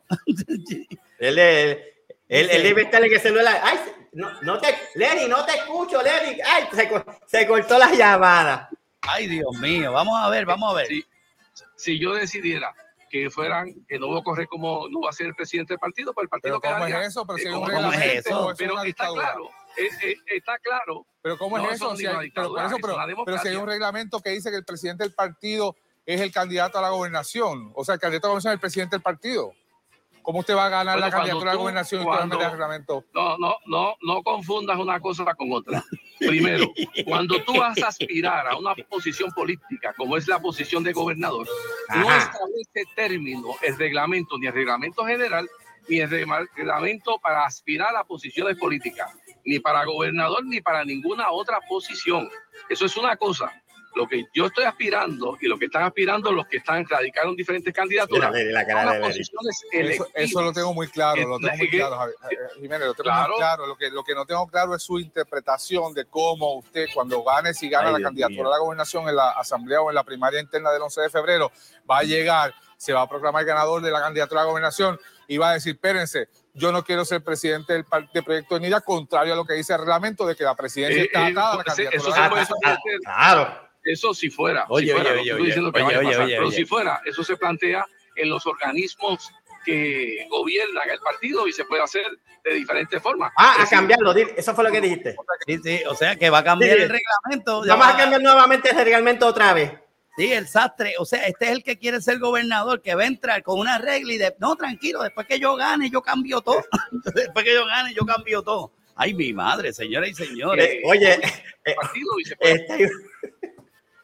Él, él, él, él debe estar en el celular. Ay, no, no te, Lenny, no te escucho, Lenny. Ay, se, co- se cortó la llamada. Ay, Dios mío. Vamos a ver, vamos a ver. Si, si yo decidiera que fueran, que no voy a correr como, no va a ser el presidente del partido, pues el partido Pero ¿cómo quedaría. es eso? Pero si Eh, hay un ¿cómo- ¿cómo es reglamento, eso? o es Pero una está dictadura. claro, eh, eh, está claro. Pero ¿cómo No, es eso eso? no Si es una hay, pero, por dictadura, eso, es pero, una pero si hay democracia. un reglamento que dice que el presidente del partido es el candidato a la gobernación, o sea, el candidato a la gobernación es el presidente del partido. ¿Cómo usted va a ganar Bueno, la cuando candidatura a la tú- gobernación y cuando- usted no mete el reglamento? No, no, no, no confundas una cosa con otra. Primero, cuando tú vas a aspirar a una posición política, como es la posición de gobernador, no Ajá. establece término el reglamento, ni el reglamento general, ni el rema- reglamento para aspirar a posiciones políticas, ni para gobernador, ni para ninguna otra posición. Eso es una cosa. Lo que yo estoy aspirando y lo que están aspirando los que están radicaron diferentes candidaturas Mira, mira la cara son las de Lenny. posiciones Eso, electivas. eso lo tengo muy claro, lo tengo muy que- claro, Javi- eh, Jiménez, lo tengo Claro. muy claro. Lo que, lo que no tengo claro es su interpretación de cómo usted, cuando gane, si gana Ay, la Dios candidatura mío. a la gobernación en la asamblea o en la primaria interna del once de febrero, va a llegar, se va a proclamar ganador de la candidatura a la gobernación y va a decir, espérense, yo no quiero ser presidente del, par- de Proyecto de Unidad, contrario a lo que dice el reglamento de que la presidencia Eh, está eh, atada a la eso- candidatura eso a se la puede gobernación. hacer. Claro. Eso si fuera, Oye, si fuera, oye, no oye, estoy diciendo que oye, vaya a oye, pasar, oye, pero oye. si fuera, eso se plantea en los organismos que gobiernan el partido y se puede hacer de diferentes formas. Ah, Es a decir, cambiarlo. di- Eso fue lo que dijiste. Sí, sí, o sea que va a cambiar Sí, sí. el reglamento. ya Vamos va- a cambiar nuevamente ese reglamento otra vez. Sí, el sastre, o sea, este es el que quiere ser gobernador, que va a entrar con una regla y de, no, tranquilo, después que yo gane, yo cambio todo. Después que yo gane, yo cambio todo. Ay, mi madre, señoras y señores. Eh, oye, eh, partido y se puede- este,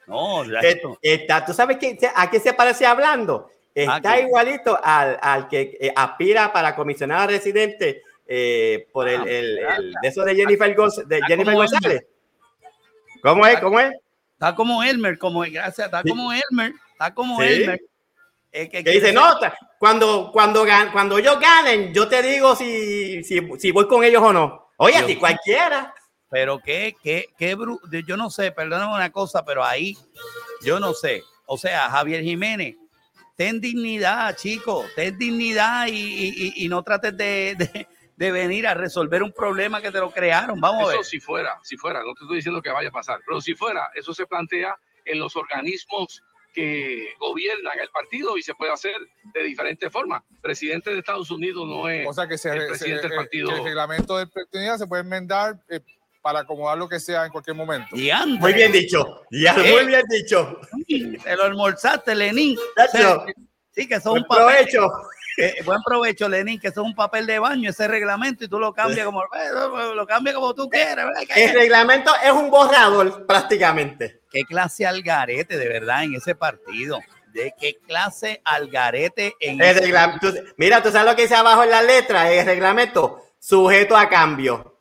No, Eh, está, ¿tú sabes qué, a qué se parece hablando? Está igualito al, al que eh, aspira para comisionado residente eh, por el, el, el de eso de Jennifer, Gonz- de Jennifer González. ¿Cómo es? ¿Cómo es? Está como Elmer, como gracias, está Sí. como Elmer, está como Sí. Elmer. Eh, Que dice, ser- no, ta- cuando, cuando, gan- cuando ellos ganen, yo te digo si, si, si voy con ellos o no. Oye, Dios si mío. cualquiera. Pero qué, qué, qué bru- yo no sé, perdóname una cosa, pero ahí yo no sé. O sea, Javier Jiménez, ten dignidad, chico, ten dignidad y, y- y- y no trates de, de- de venir a resolver un problema que te lo crearon. Vamos a Eso ver. si fuera, si fuera, no te estoy diciendo que vaya a pasar, pero si fuera, eso se plantea en los organismos que gobiernan el partido y se puede hacer de diferentes formas. Presidente de Estados Unidos no es O sea que, se, el se- presidente del eh, partido. que el reglamento de oportunidad se puede enmendar eh, para acomodar lo que sea en cualquier momento. Muy bien dicho. Ya, ¿Eh? muy bien dicho. Te lo almorzaste, Lenín. Chacho. Sí, que eso es Buen un papel. provecho. Eh, buen provecho, Lenín, que eso es un papel de baño, ese reglamento, y tú lo cambias como, eh, lo, lo cambias como tú quieras. ¿verdad? El reglamento es un borrador, prácticamente. ¿Qué clase algarete, de verdad, en ese partido? ¿De qué clase algarete en El ese regla- tú- mira, tú sabes lo que dice abajo en la letra, el reglamento, sujeto a cambio.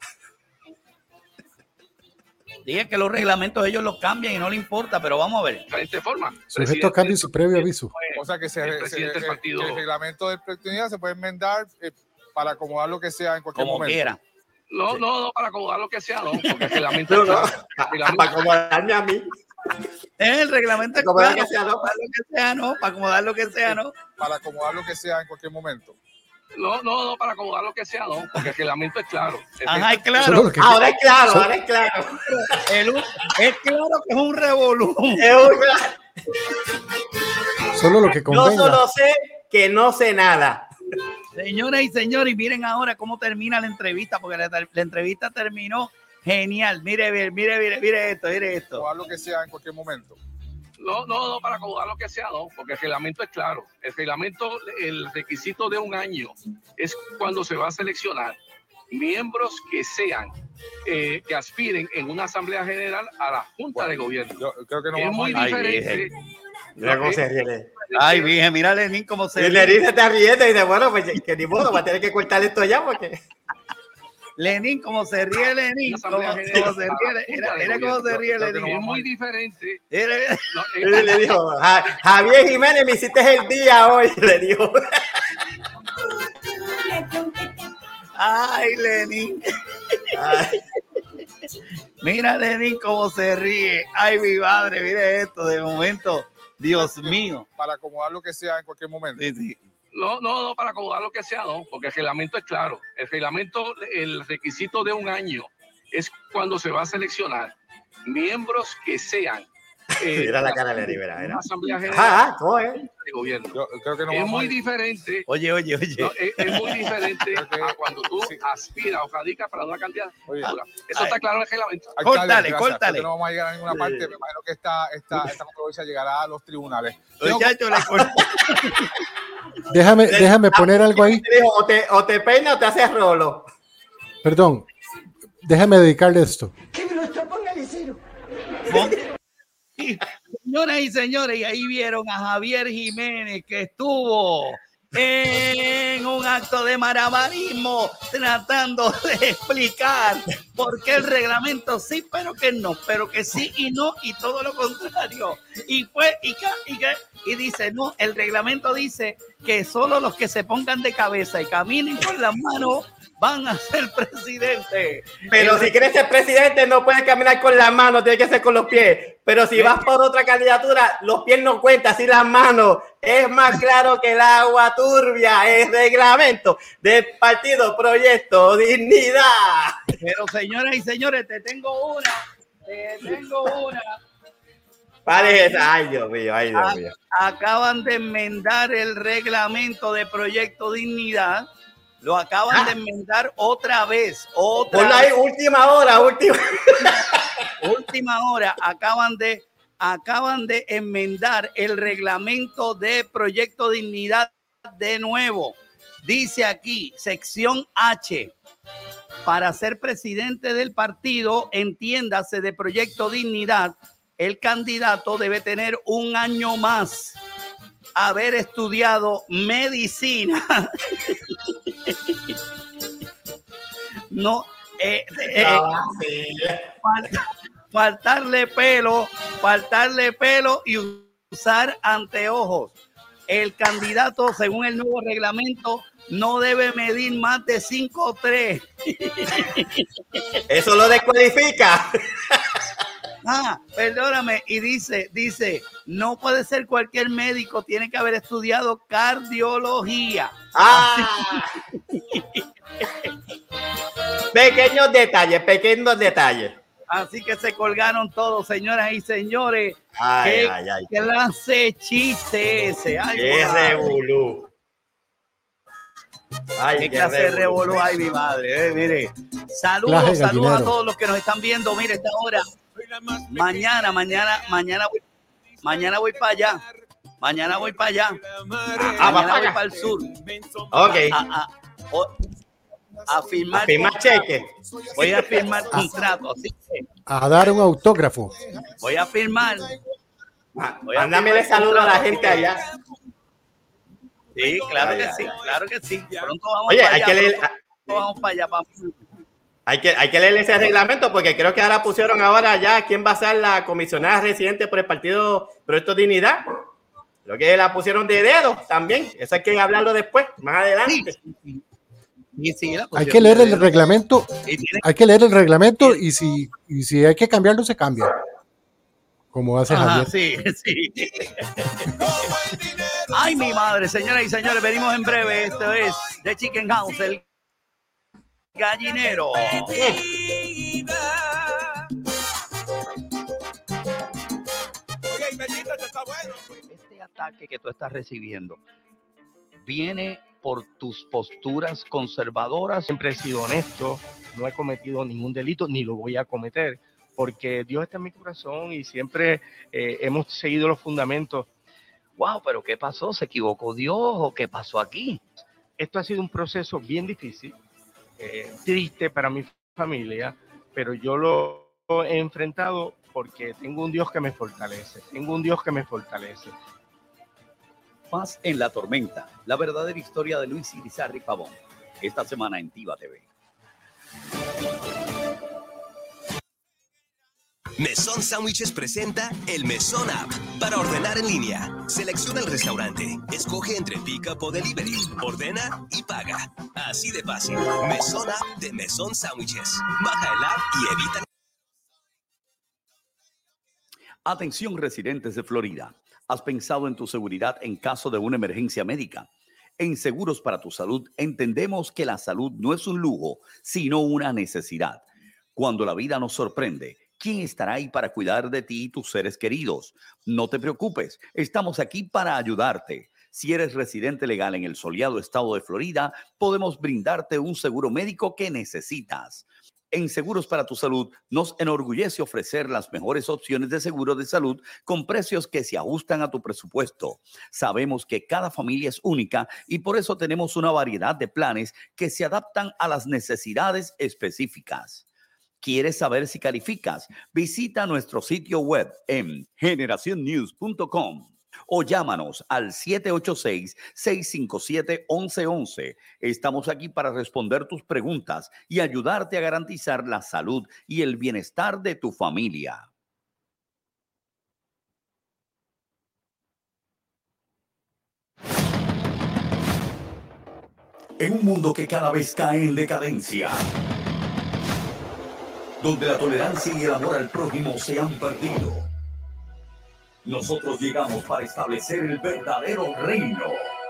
Dije que los reglamentos ellos los cambian y no le importa, pero vamos a ver. Diferente forma. Sujeto a cambio y su previo aviso. O sea que, se, El se- presidente del eh, partido. que el reglamento de oportunidad se puede enmendar eh, para acomodar lo que sea en cualquier Como momento. quiera. No, no, no, para acomodar lo que sea, no, porque el reglamento No, es no, claro. El reglamento- para acomodarme a mí. Es el reglamento es Acomodar claro, que sea, ¿no? para lo que sea, ¿no? Para acomodar lo que sea, ¿no? Para acomodar lo que sea en cualquier momento. No, no, no, para acomodar lo que sea, no, porque el reglamento es claro. El Ajá, es Solo claro. lo que- Ahora es claro, Solo- ahora es claro. El un- es claro que es un revolú. Es un claro. Solo lo que Yo convenga. solo sé que no sé nada. Señoras y señores, miren ahora cómo termina la entrevista, porque la, la entrevista terminó genial. Mire, mire, mire, mire, mire esto, mire esto. Acomodar lo que sea en cualquier momento. No, no, no, para acomodar lo que sea, no, porque el reglamento es claro. El reglamento, el requisito de un año es cuando se va a seleccionar miembros que sean, eh, que aspiren en una asamblea general a la Junta de Gobierno. Yo creo que no Es vamos muy a... Ay, diferente. Mira cómo se ríe. Ay, virgen, mira Lenín cómo se Y le dice, está riendo y dice, bueno, pues que ni modo, va a tener que cortar esto ya porque... Lenín, como se ríe Lenín, Una como, asamblea como general se a la ríe, Junta mira, de mira cómo se Gobierno. ríe Creo que Lenín. Es muy diferente. Mira, mira. No, Y es- le dijo, "Ja- Javier Jiménez, me hiciste el día hoy", le dijo. Ay, Lenín. Ay, Mira Lenín cómo se ríe. Ay, mi madre, mire esto de momento. Dios mío. Para acomodar lo que sea en cualquier momento. Sí, sí. No, no, no, para acomodar lo que sea, no, porque el reglamento es claro. El reglamento, el requisito de un año es cuando se va a seleccionar miembros que sean. eh, Mira la cara de Rivera, una mira. asamblea general Ajá, ¿cómo es? de gobierno. Yo creo que no Es vamos muy a... diferente. Oye, oye, oye. No, es, es muy diferente Creo que- a cuando tú sí. aspiras o radicas para una candidatura. Oye. Eso Ay. está claro en el reglamento. Alcalde, Córtale, gracias. córtale. Creo que no vamos a llegar a ninguna parte. Sí. Me imagino que esta, esta, esta controversia llegará a los tribunales. Tengo- Muchacho, le corté. Déjame, déjame poner algo ahí. Le dijo, o te, o te peinas o te haces rolo. Perdón. Déjame dedicarle esto. Señoras y señores, y ahí vieron a Javier Jiménez que estuvo en un acto de malabarismo tratando de explicar por qué el reglamento sí, pero que no, pero que sí y no, y todo lo contrario. Y fue, y, ca- y, ca- y dice, no, el reglamento dice que solo los que se pongan de cabeza y caminen con las manos van a ser presidente. Pero El si quieres ser presidente no puedes caminar con las manos, tienes que ser con los pies. Pero si vas por otra candidatura, los pies no cuentan, así las manos. Es más claro que el agua turbia. Es reglamento del partido Proyecto Dignidad. Pero señoras y señores, te tengo una, te tengo una. Vale, esa. Ay, Dios mío, ay, Dios A- mío. acaban de enmendar el reglamento de Proyecto Dignidad. Lo acaban de enmendar otra vez. Otra Ponla ahí, última hora, última. última hora. Acaban de, acaban de enmendar el reglamento de Proyecto Dignidad de nuevo. Dice aquí, sección H. Para ser presidente del partido, entiéndase de Proyecto Dignidad, el candidato debe tener un año más, haber estudiado medicina. No, eh, eh, Ah, sí. fal- faltarle pelo, faltarle pelo y usar anteojos. El candidato, según el nuevo reglamento, no debe medir más de cinco tres. Eso lo descualifica. Ah, perdóname, y dice, dice, no puede ser cualquier médico, tiene que haber estudiado cardiología. Ah. Pequeños detalles, pequeños detalles. Así que se colgaron todos, señoras y señores. Ay, ¿Qué ay, ay. clase chiste ese? Ay, Qué madre. revolú. Ay, qué qué clase de revolú. revolú. Ay, mi madre. Eh, mire, saludos, Clase saludos a gallinero. todos los que nos están viendo. Mire, esta hora. Mañana, mañana, mañana voy, mañana voy para allá. Mañana voy para allá. Ah, va mañana para voy allá. para el sur. Ok. A, a- o- a firmar, A firmar contrato. cheque. Voy a firmar contrato. Así que A dar un autógrafo. voy a firmar. Voy a Mándamele firmar saludos a la contrato, gente así que- allá. Sí, claro Ay, que ay, sí, ay. claro que sí. Pronto vamos Oye, para hay allá. que leer- pronto vamos para allá. Para... Hay que, hay que leer ese reglamento porque creo que ahora pusieron ahora ya quién va a ser la comisionada residente por el partido Proyecto Dignidad. Creo que la pusieron de dedo también. Eso hay que hablarlo después, más adelante. Y sí, la Hay que leer el reglamento. Y tiene- Hay que leer el reglamento y si, y si hay que cambiarlo, se cambia. Como hace Ajá, Javier. sí, sí. Ay, mi madre, señoras y señores, venimos en breve. Esto es The Chicken House, el gallinero. Este ataque que tú estás recibiendo viene por tus posturas conservadoras. Siempre he sido honesto, no he cometido ningún delito ni lo voy a cometer porque Dios está en mi corazón y siempre eh, hemos seguido los fundamentos. Wow, pero ¿qué pasó? ¿Se equivocó Dios o qué pasó aquí? Esto ha sido un proceso bien difícil, eh, triste para mi familia, pero yo lo he enfrentado porque tengo un Dios que me fortalece, tengo un Dios que me fortalece. Paz en la tormenta, la verdadera historia de Luis Irizarry Pavón. Esta semana en Tiva T V. Mesón Sándwiches presenta el Mesón App para ordenar en línea. Selecciona el restaurante, escoge entre pick-up o delivery, ordena y paga. Así de fácil. Mesón App de Mesón Sándwiches. Baja el app y evita. Atención residentes de Florida. ¿Has pensado en tu seguridad en caso de una emergencia médica? En Seguros para tu Salud entendemos que la salud no es un lujo, sino una necesidad. Cuando la vida nos sorprende, ¿quién estará ahí para cuidar de ti y tus seres queridos? No te preocupes, estamos aquí para ayudarte. Si eres residente legal en el soleado estado de Florida, podemos brindarte un seguro médico que necesitas. En Seguros para tu Salud nos enorgullece ofrecer las mejores opciones de seguro de salud con precios que se ajustan a tu presupuesto. Sabemos que cada familia es única y por eso tenemos una variedad de planes que se adaptan a las necesidades específicas. ¿Quieres saber si calificas? Visita nuestro sitio web en generación news punto com o llámanos al siete ocho seis, seis cinco siete, once once. Estamos aquí para responder tus preguntas y ayudarte a garantizar la salud y el bienestar de tu familia. En un mundo que cada vez cae en decadencia, donde la tolerancia y el amor al prójimo se han perdido, nosotros llegamos para establecer el verdadero reino.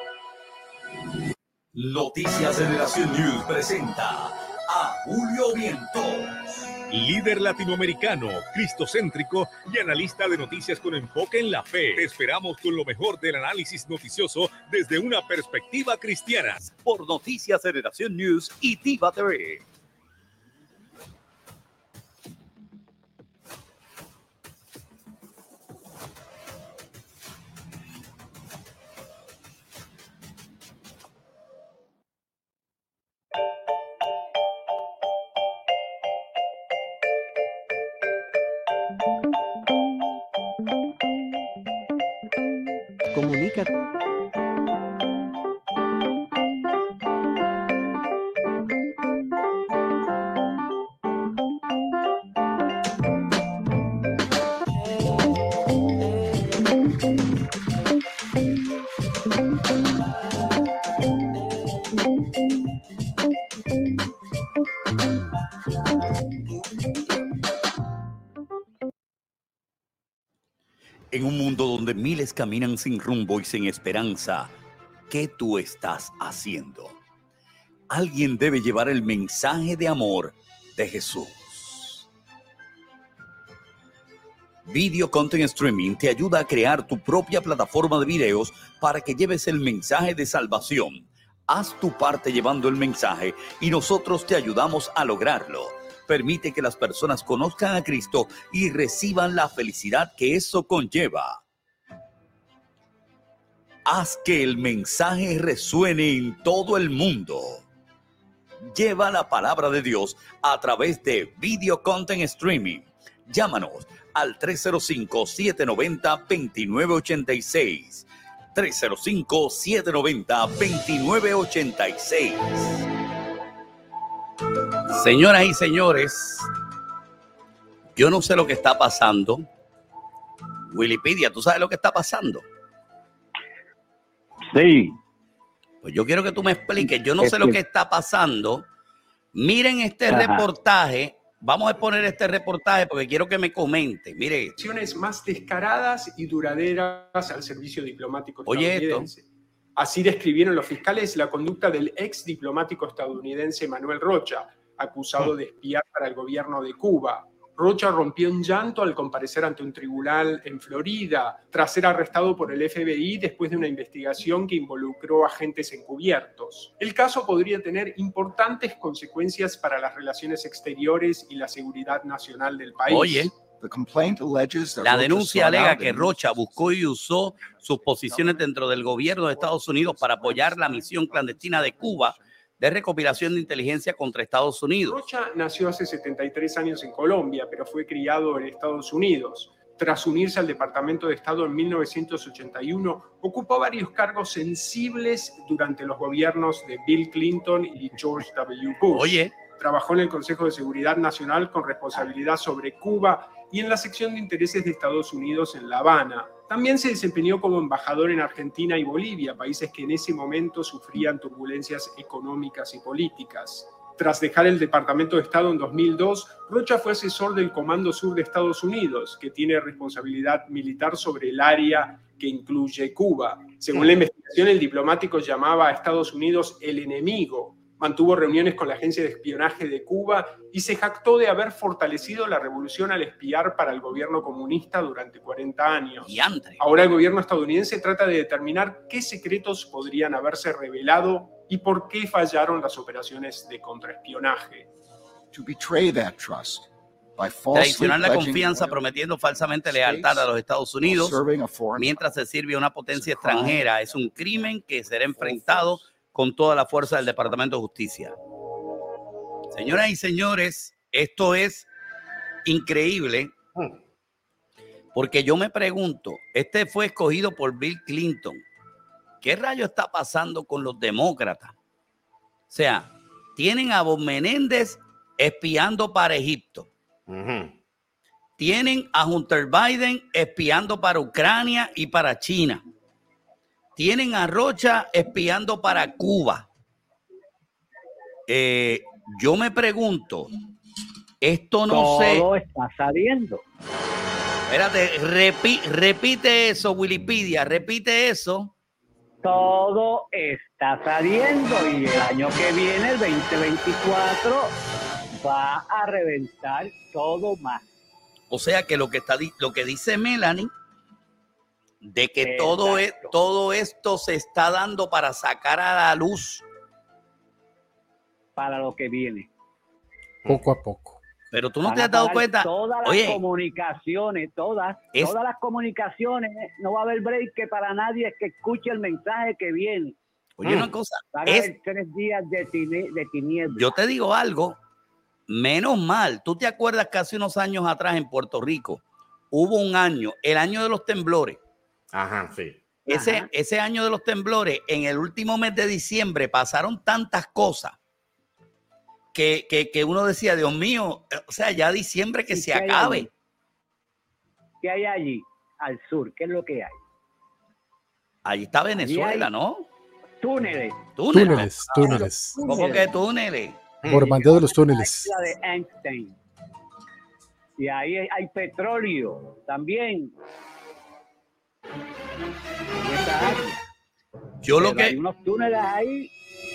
Noticias Generación News presenta a Julio Vientos. Líder latinoamericano, cristocéntrico y analista de noticias con enfoque en la fe. Te esperamos con lo mejor del análisis noticioso desde una perspectiva cristiana. Por Noticias Generación News y Tiva T V. Comunícate. En un mundo donde miles caminan sin rumbo y sin esperanza, ¿qué tú estás haciendo? Alguien debe llevar el mensaje de amor de Jesús. Video Content Streaming te ayuda a crear tu propia plataforma de videos para que lleves el mensaje de salvación. Haz tu parte llevando el mensaje y nosotros te ayudamos a lograrlo. Permite que las personas conozcan a Cristo y reciban la felicidad que eso conlleva. Haz que el mensaje resuene en todo el mundo. Lleva la palabra de Dios a través de Video Content Streaming. Llámanos al tres cero cinco, siete nueve cero, dos nueve ocho seis. tres cero cinco, siete nueve cero, dos nueve ocho seis. Señoras y señores, yo no sé lo que está pasando. Wikipedia, ¿tú sabes lo que está pasando? Sí. Pues yo quiero que tú me expliques. Yo no sé lo que está pasando. Miren este Ajá. reportaje. Vamos a exponer este reportaje porque quiero que me comente. Mire, Acciones más descaradas y duraderas al servicio diplomático Oye, estadounidense. Así describieron los fiscales la conducta del ex diplomático estadounidense Manuel Rocha, acusado de espiar para el gobierno de Cuba. Rocha rompió en llanto al comparecer ante un tribunal en Florida, tras ser arrestado por el F B I después de una investigación que involucró agentes encubiertos. El caso podría tener importantes consecuencias para las relaciones exteriores y la seguridad nacional del país. Oye, la denuncia alega que Rocha buscó y usó sus posiciones dentro del gobierno de Estados Unidos para apoyar la misión clandestina de Cuba de recopilación de inteligencia contra Estados Unidos. Rocha nació hace setenta y tres años en Colombia, pero fue criado en Estados Unidos. Tras unirse al Departamento de Estado en mil novecientos ochenta y uno, ocupó varios cargos sensibles durante los gobiernos de Bill Clinton y George W. Bush. Oye. Trabajó en el Consejo de Seguridad Nacional con responsabilidad sobre Cuba y en la sección de intereses de Estados Unidos en La Habana. También se desempeñó como embajador en Argentina y Bolivia, países que en ese momento sufrían turbulencias económicas y políticas. Tras dejar el Departamento de Estado en dos mil dos, Rocha fue asesor del Comando Sur de Estados Unidos, que tiene responsabilidad militar sobre el área que incluye Cuba. Según la investigación, el diplomático llamaba a Estados Unidos el enemigo. Mantuvo reuniones con la Agencia de Espionaje de Cuba y se jactó de haber fortalecido la revolución al espiar para el gobierno comunista durante cuarenta años. Diantre. Ahora el gobierno estadounidense trata de determinar qué secretos podrían haberse revelado y por qué fallaron las operaciones de contraespionaje. To betray that trust by falsely Traicionar la pledging confianza prometiendo falsamente lealtad a los Estados Unidos mientras se sirve a una potencia extranjera es un crimen que será enfrentado con toda la fuerza del Departamento de Justicia. Señoras y señores, esto es increíble porque yo me pregunto, este fue escogido por Bill Clinton. ¿Qué rayo está pasando con los demócratas? O sea, tienen a Bob Menéndez espiando para Egipto. Uh-huh. Tienen a Hunter Biden espiando para Ucrania y para China. Tienen a Rocha espiando para Cuba. Eh, yo me pregunto, esto no Todo sé. Todo está saliendo. Espérate, repi, repite eso, Wikipedia, repite eso. Todo está saliendo y el año que viene, el veinte veinticuatro, va a reventar todo más. O sea que lo que está lo que dice Melanie, de que todo, es, todo esto se está dando para sacar a la luz. Para lo que viene. Poco a poco. Pero tú no Van te a has dado parar cuenta. Todas las Oye, comunicaciones, todas, es- todas las comunicaciones, no va a haber break que para nadie es que escuche el mensaje que viene. Oye, una cosa, Van a es- haber tres días de, tine- de tinieblas. yo te digo algo, menos mal. ¿Tú te acuerdas que hace unos años atrás en Puerto Rico hubo un año, el año de los temblores? Ajá, sí. ese, ese año de los temblores, en el último mes de diciembre, pasaron tantas cosas que, que, que uno decía, Dios mío, o sea, ya diciembre que se acabe. Allí? ¿Qué hay allí, al sur? ¿Qué es lo que hay? Allí está Venezuela, hay ¿no? Túneles. Túneles, túneles. ¿Cómo que túneles? Bombardeo de los túneles. La de Einstein. Y ahí hay, hay petróleo también. En esa área. Yo lo Pero que... hay unos túneles ahí.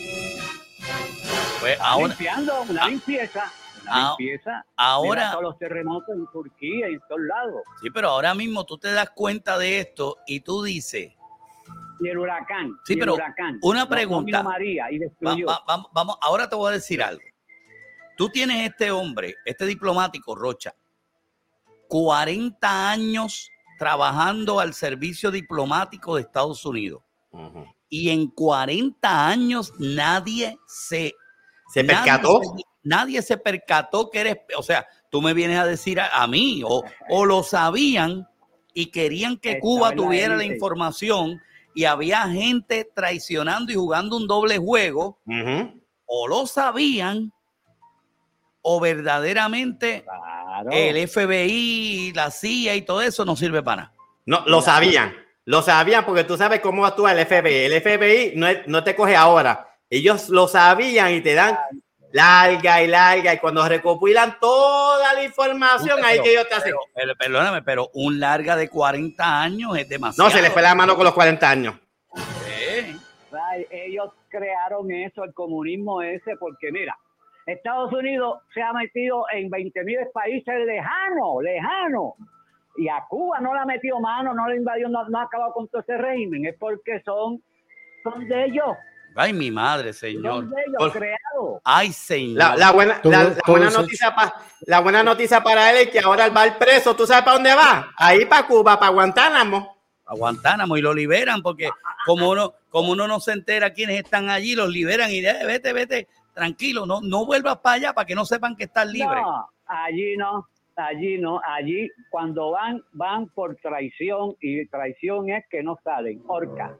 Pues ahora... Limpiando, una ah, limpieza. Una ah, limpieza. ahora... Mira todos los terremotos en Turquía y en todos lados. Sí, pero ahora mismo tú te das cuenta de esto y tú dices... Y el huracán. Sí, y pero el huracán. una pregunta. María y Va, destruyó. va, va, vamos, ahora te voy a decir algo. Tú tienes este hombre, este diplomático, Rocha, cuarenta años trabajando al servicio diplomático de Estados Unidos. Uh-huh. Y en cuarenta años nadie se... ¿Se percató? Nadie se, nadie se percató que eres... O sea, tú me vienes a decir a, a mí, o, o lo sabían y querían que Esta Cuba es la tuviera la élite. información y había gente traicionando y jugando un doble juego, uh-huh. o lo sabían, o verdaderamente claro. el F B I, la C I A y todo eso no sirve para nada. No, lo sabían, lo sabían porque tú sabes cómo actúa el F B I. El F B I no, es, no te coge ahora. Ellos lo sabían y te dan larga y larga y cuando recopilan toda la información, pero, ahí que ellos te hacen. Pero, perdóname, pero un larga de cuarenta años es demasiado. No, se les fue la mano con los cuarenta años. Sí. Ellos crearon eso, el comunismo ese, porque mira, Estados Unidos se ha metido en veinte mil países lejanos, lejanos. Y a Cuba no le ha metido mano, no le invadió, no, no ha acabado con todo ese régimen. Es porque son, son de ellos. Ay, mi madre, señor. Son de ellos, creados. Ay, señor. La, la, buena, la, la, buena noticia pa, la buena noticia para él es que ahora él va al preso. ¿Tú sabes para dónde va? Ahí para Cuba, para Guantánamo. A Guantánamo y lo liberan porque como uno, como uno no se entera quiénes están allí, los liberan y de, vete, vete, tranquilo, no, no vuelvas para allá para que no sepan que estás libre. No, allí no, allí no, allí cuando van, van por traición y traición es que no salen, horca.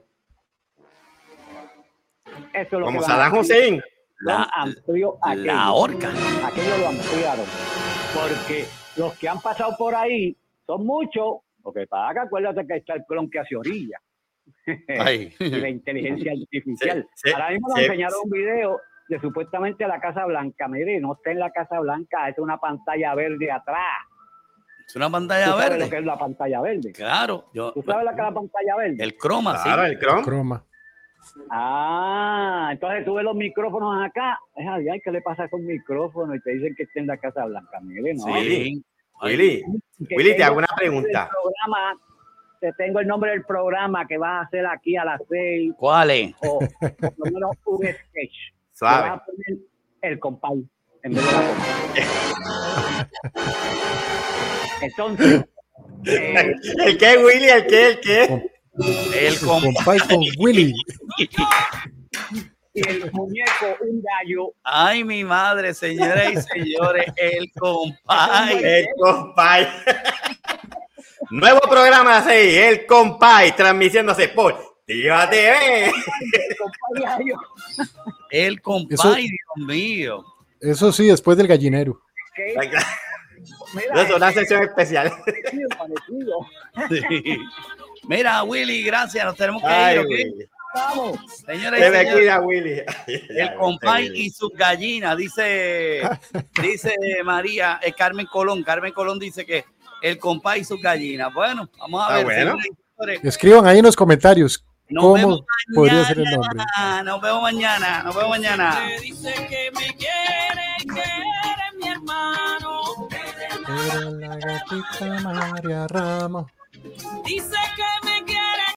Eso es lo como que Saddam Hussein. La, amplió aquello, la horca. Aquello lo ampliaron. Porque los que han pasado por ahí son muchos. Lo que pasa, acuérdate que está el clon que hace orilla. Y la inteligencia artificial. Sí, sí, Ahora mismo sí, nos enseñaron un video de supuestamente la Casa Blanca. Mire, no está en la Casa Blanca, es una pantalla verde atrás. Es una pantalla ¿Tú sabes verde. lo que es la pantalla verde? Claro. Yo, ¿Tú sabes lo que es la pantalla verde? El croma, claro, sí. el croma. croma. Ah, entonces tú ves los micrófonos acá. Ay, ay, ¿qué le pasa a esos micrófonos? Y te dicen que está en la Casa Blanca. Mire, ¿no? Sí. Willy, Willy, te hago una pregunta. Programa, te tengo el nombre del programa que vas a hacer aquí a las seis. ¿Cuál es? O por lo menos un sketch. Suave. Vas a poner el compay en vez de la compay. Entonces. Eh, ¿El qué, Willy? ¿El qué? ¿El qué? El compay con Willy. Y el muñeco, un gallo. Ay, mi madre, señoras y señores, el compay. El compay. Nuevo programa seis, el compay, transmitiéndose por Tiva T V. El compay gallo. El compay, Dios mío. Eso sí, después del gallinero. Mira, es una sesión especial. Sí. Mira, Willy, gracias, nos tenemos que Ay, ir, ¿ok? Willy. Vamos. Señores, Se me señores, cuida, Willy. el compay y sus gallinas, dice, dice María, es Carmen Colón. Carmen Colón dice que el compay y sus gallinas. Bueno, vamos a Ah, ver. bueno. Señores, Escriban ahí en los comentarios nos cómo vemos podría mañana, ser el nombre. Nos vemos mañana, nos vemos mañana. Me dice que me quiere, que eres mi hermano. Era la gatita María Ramos. Dice que me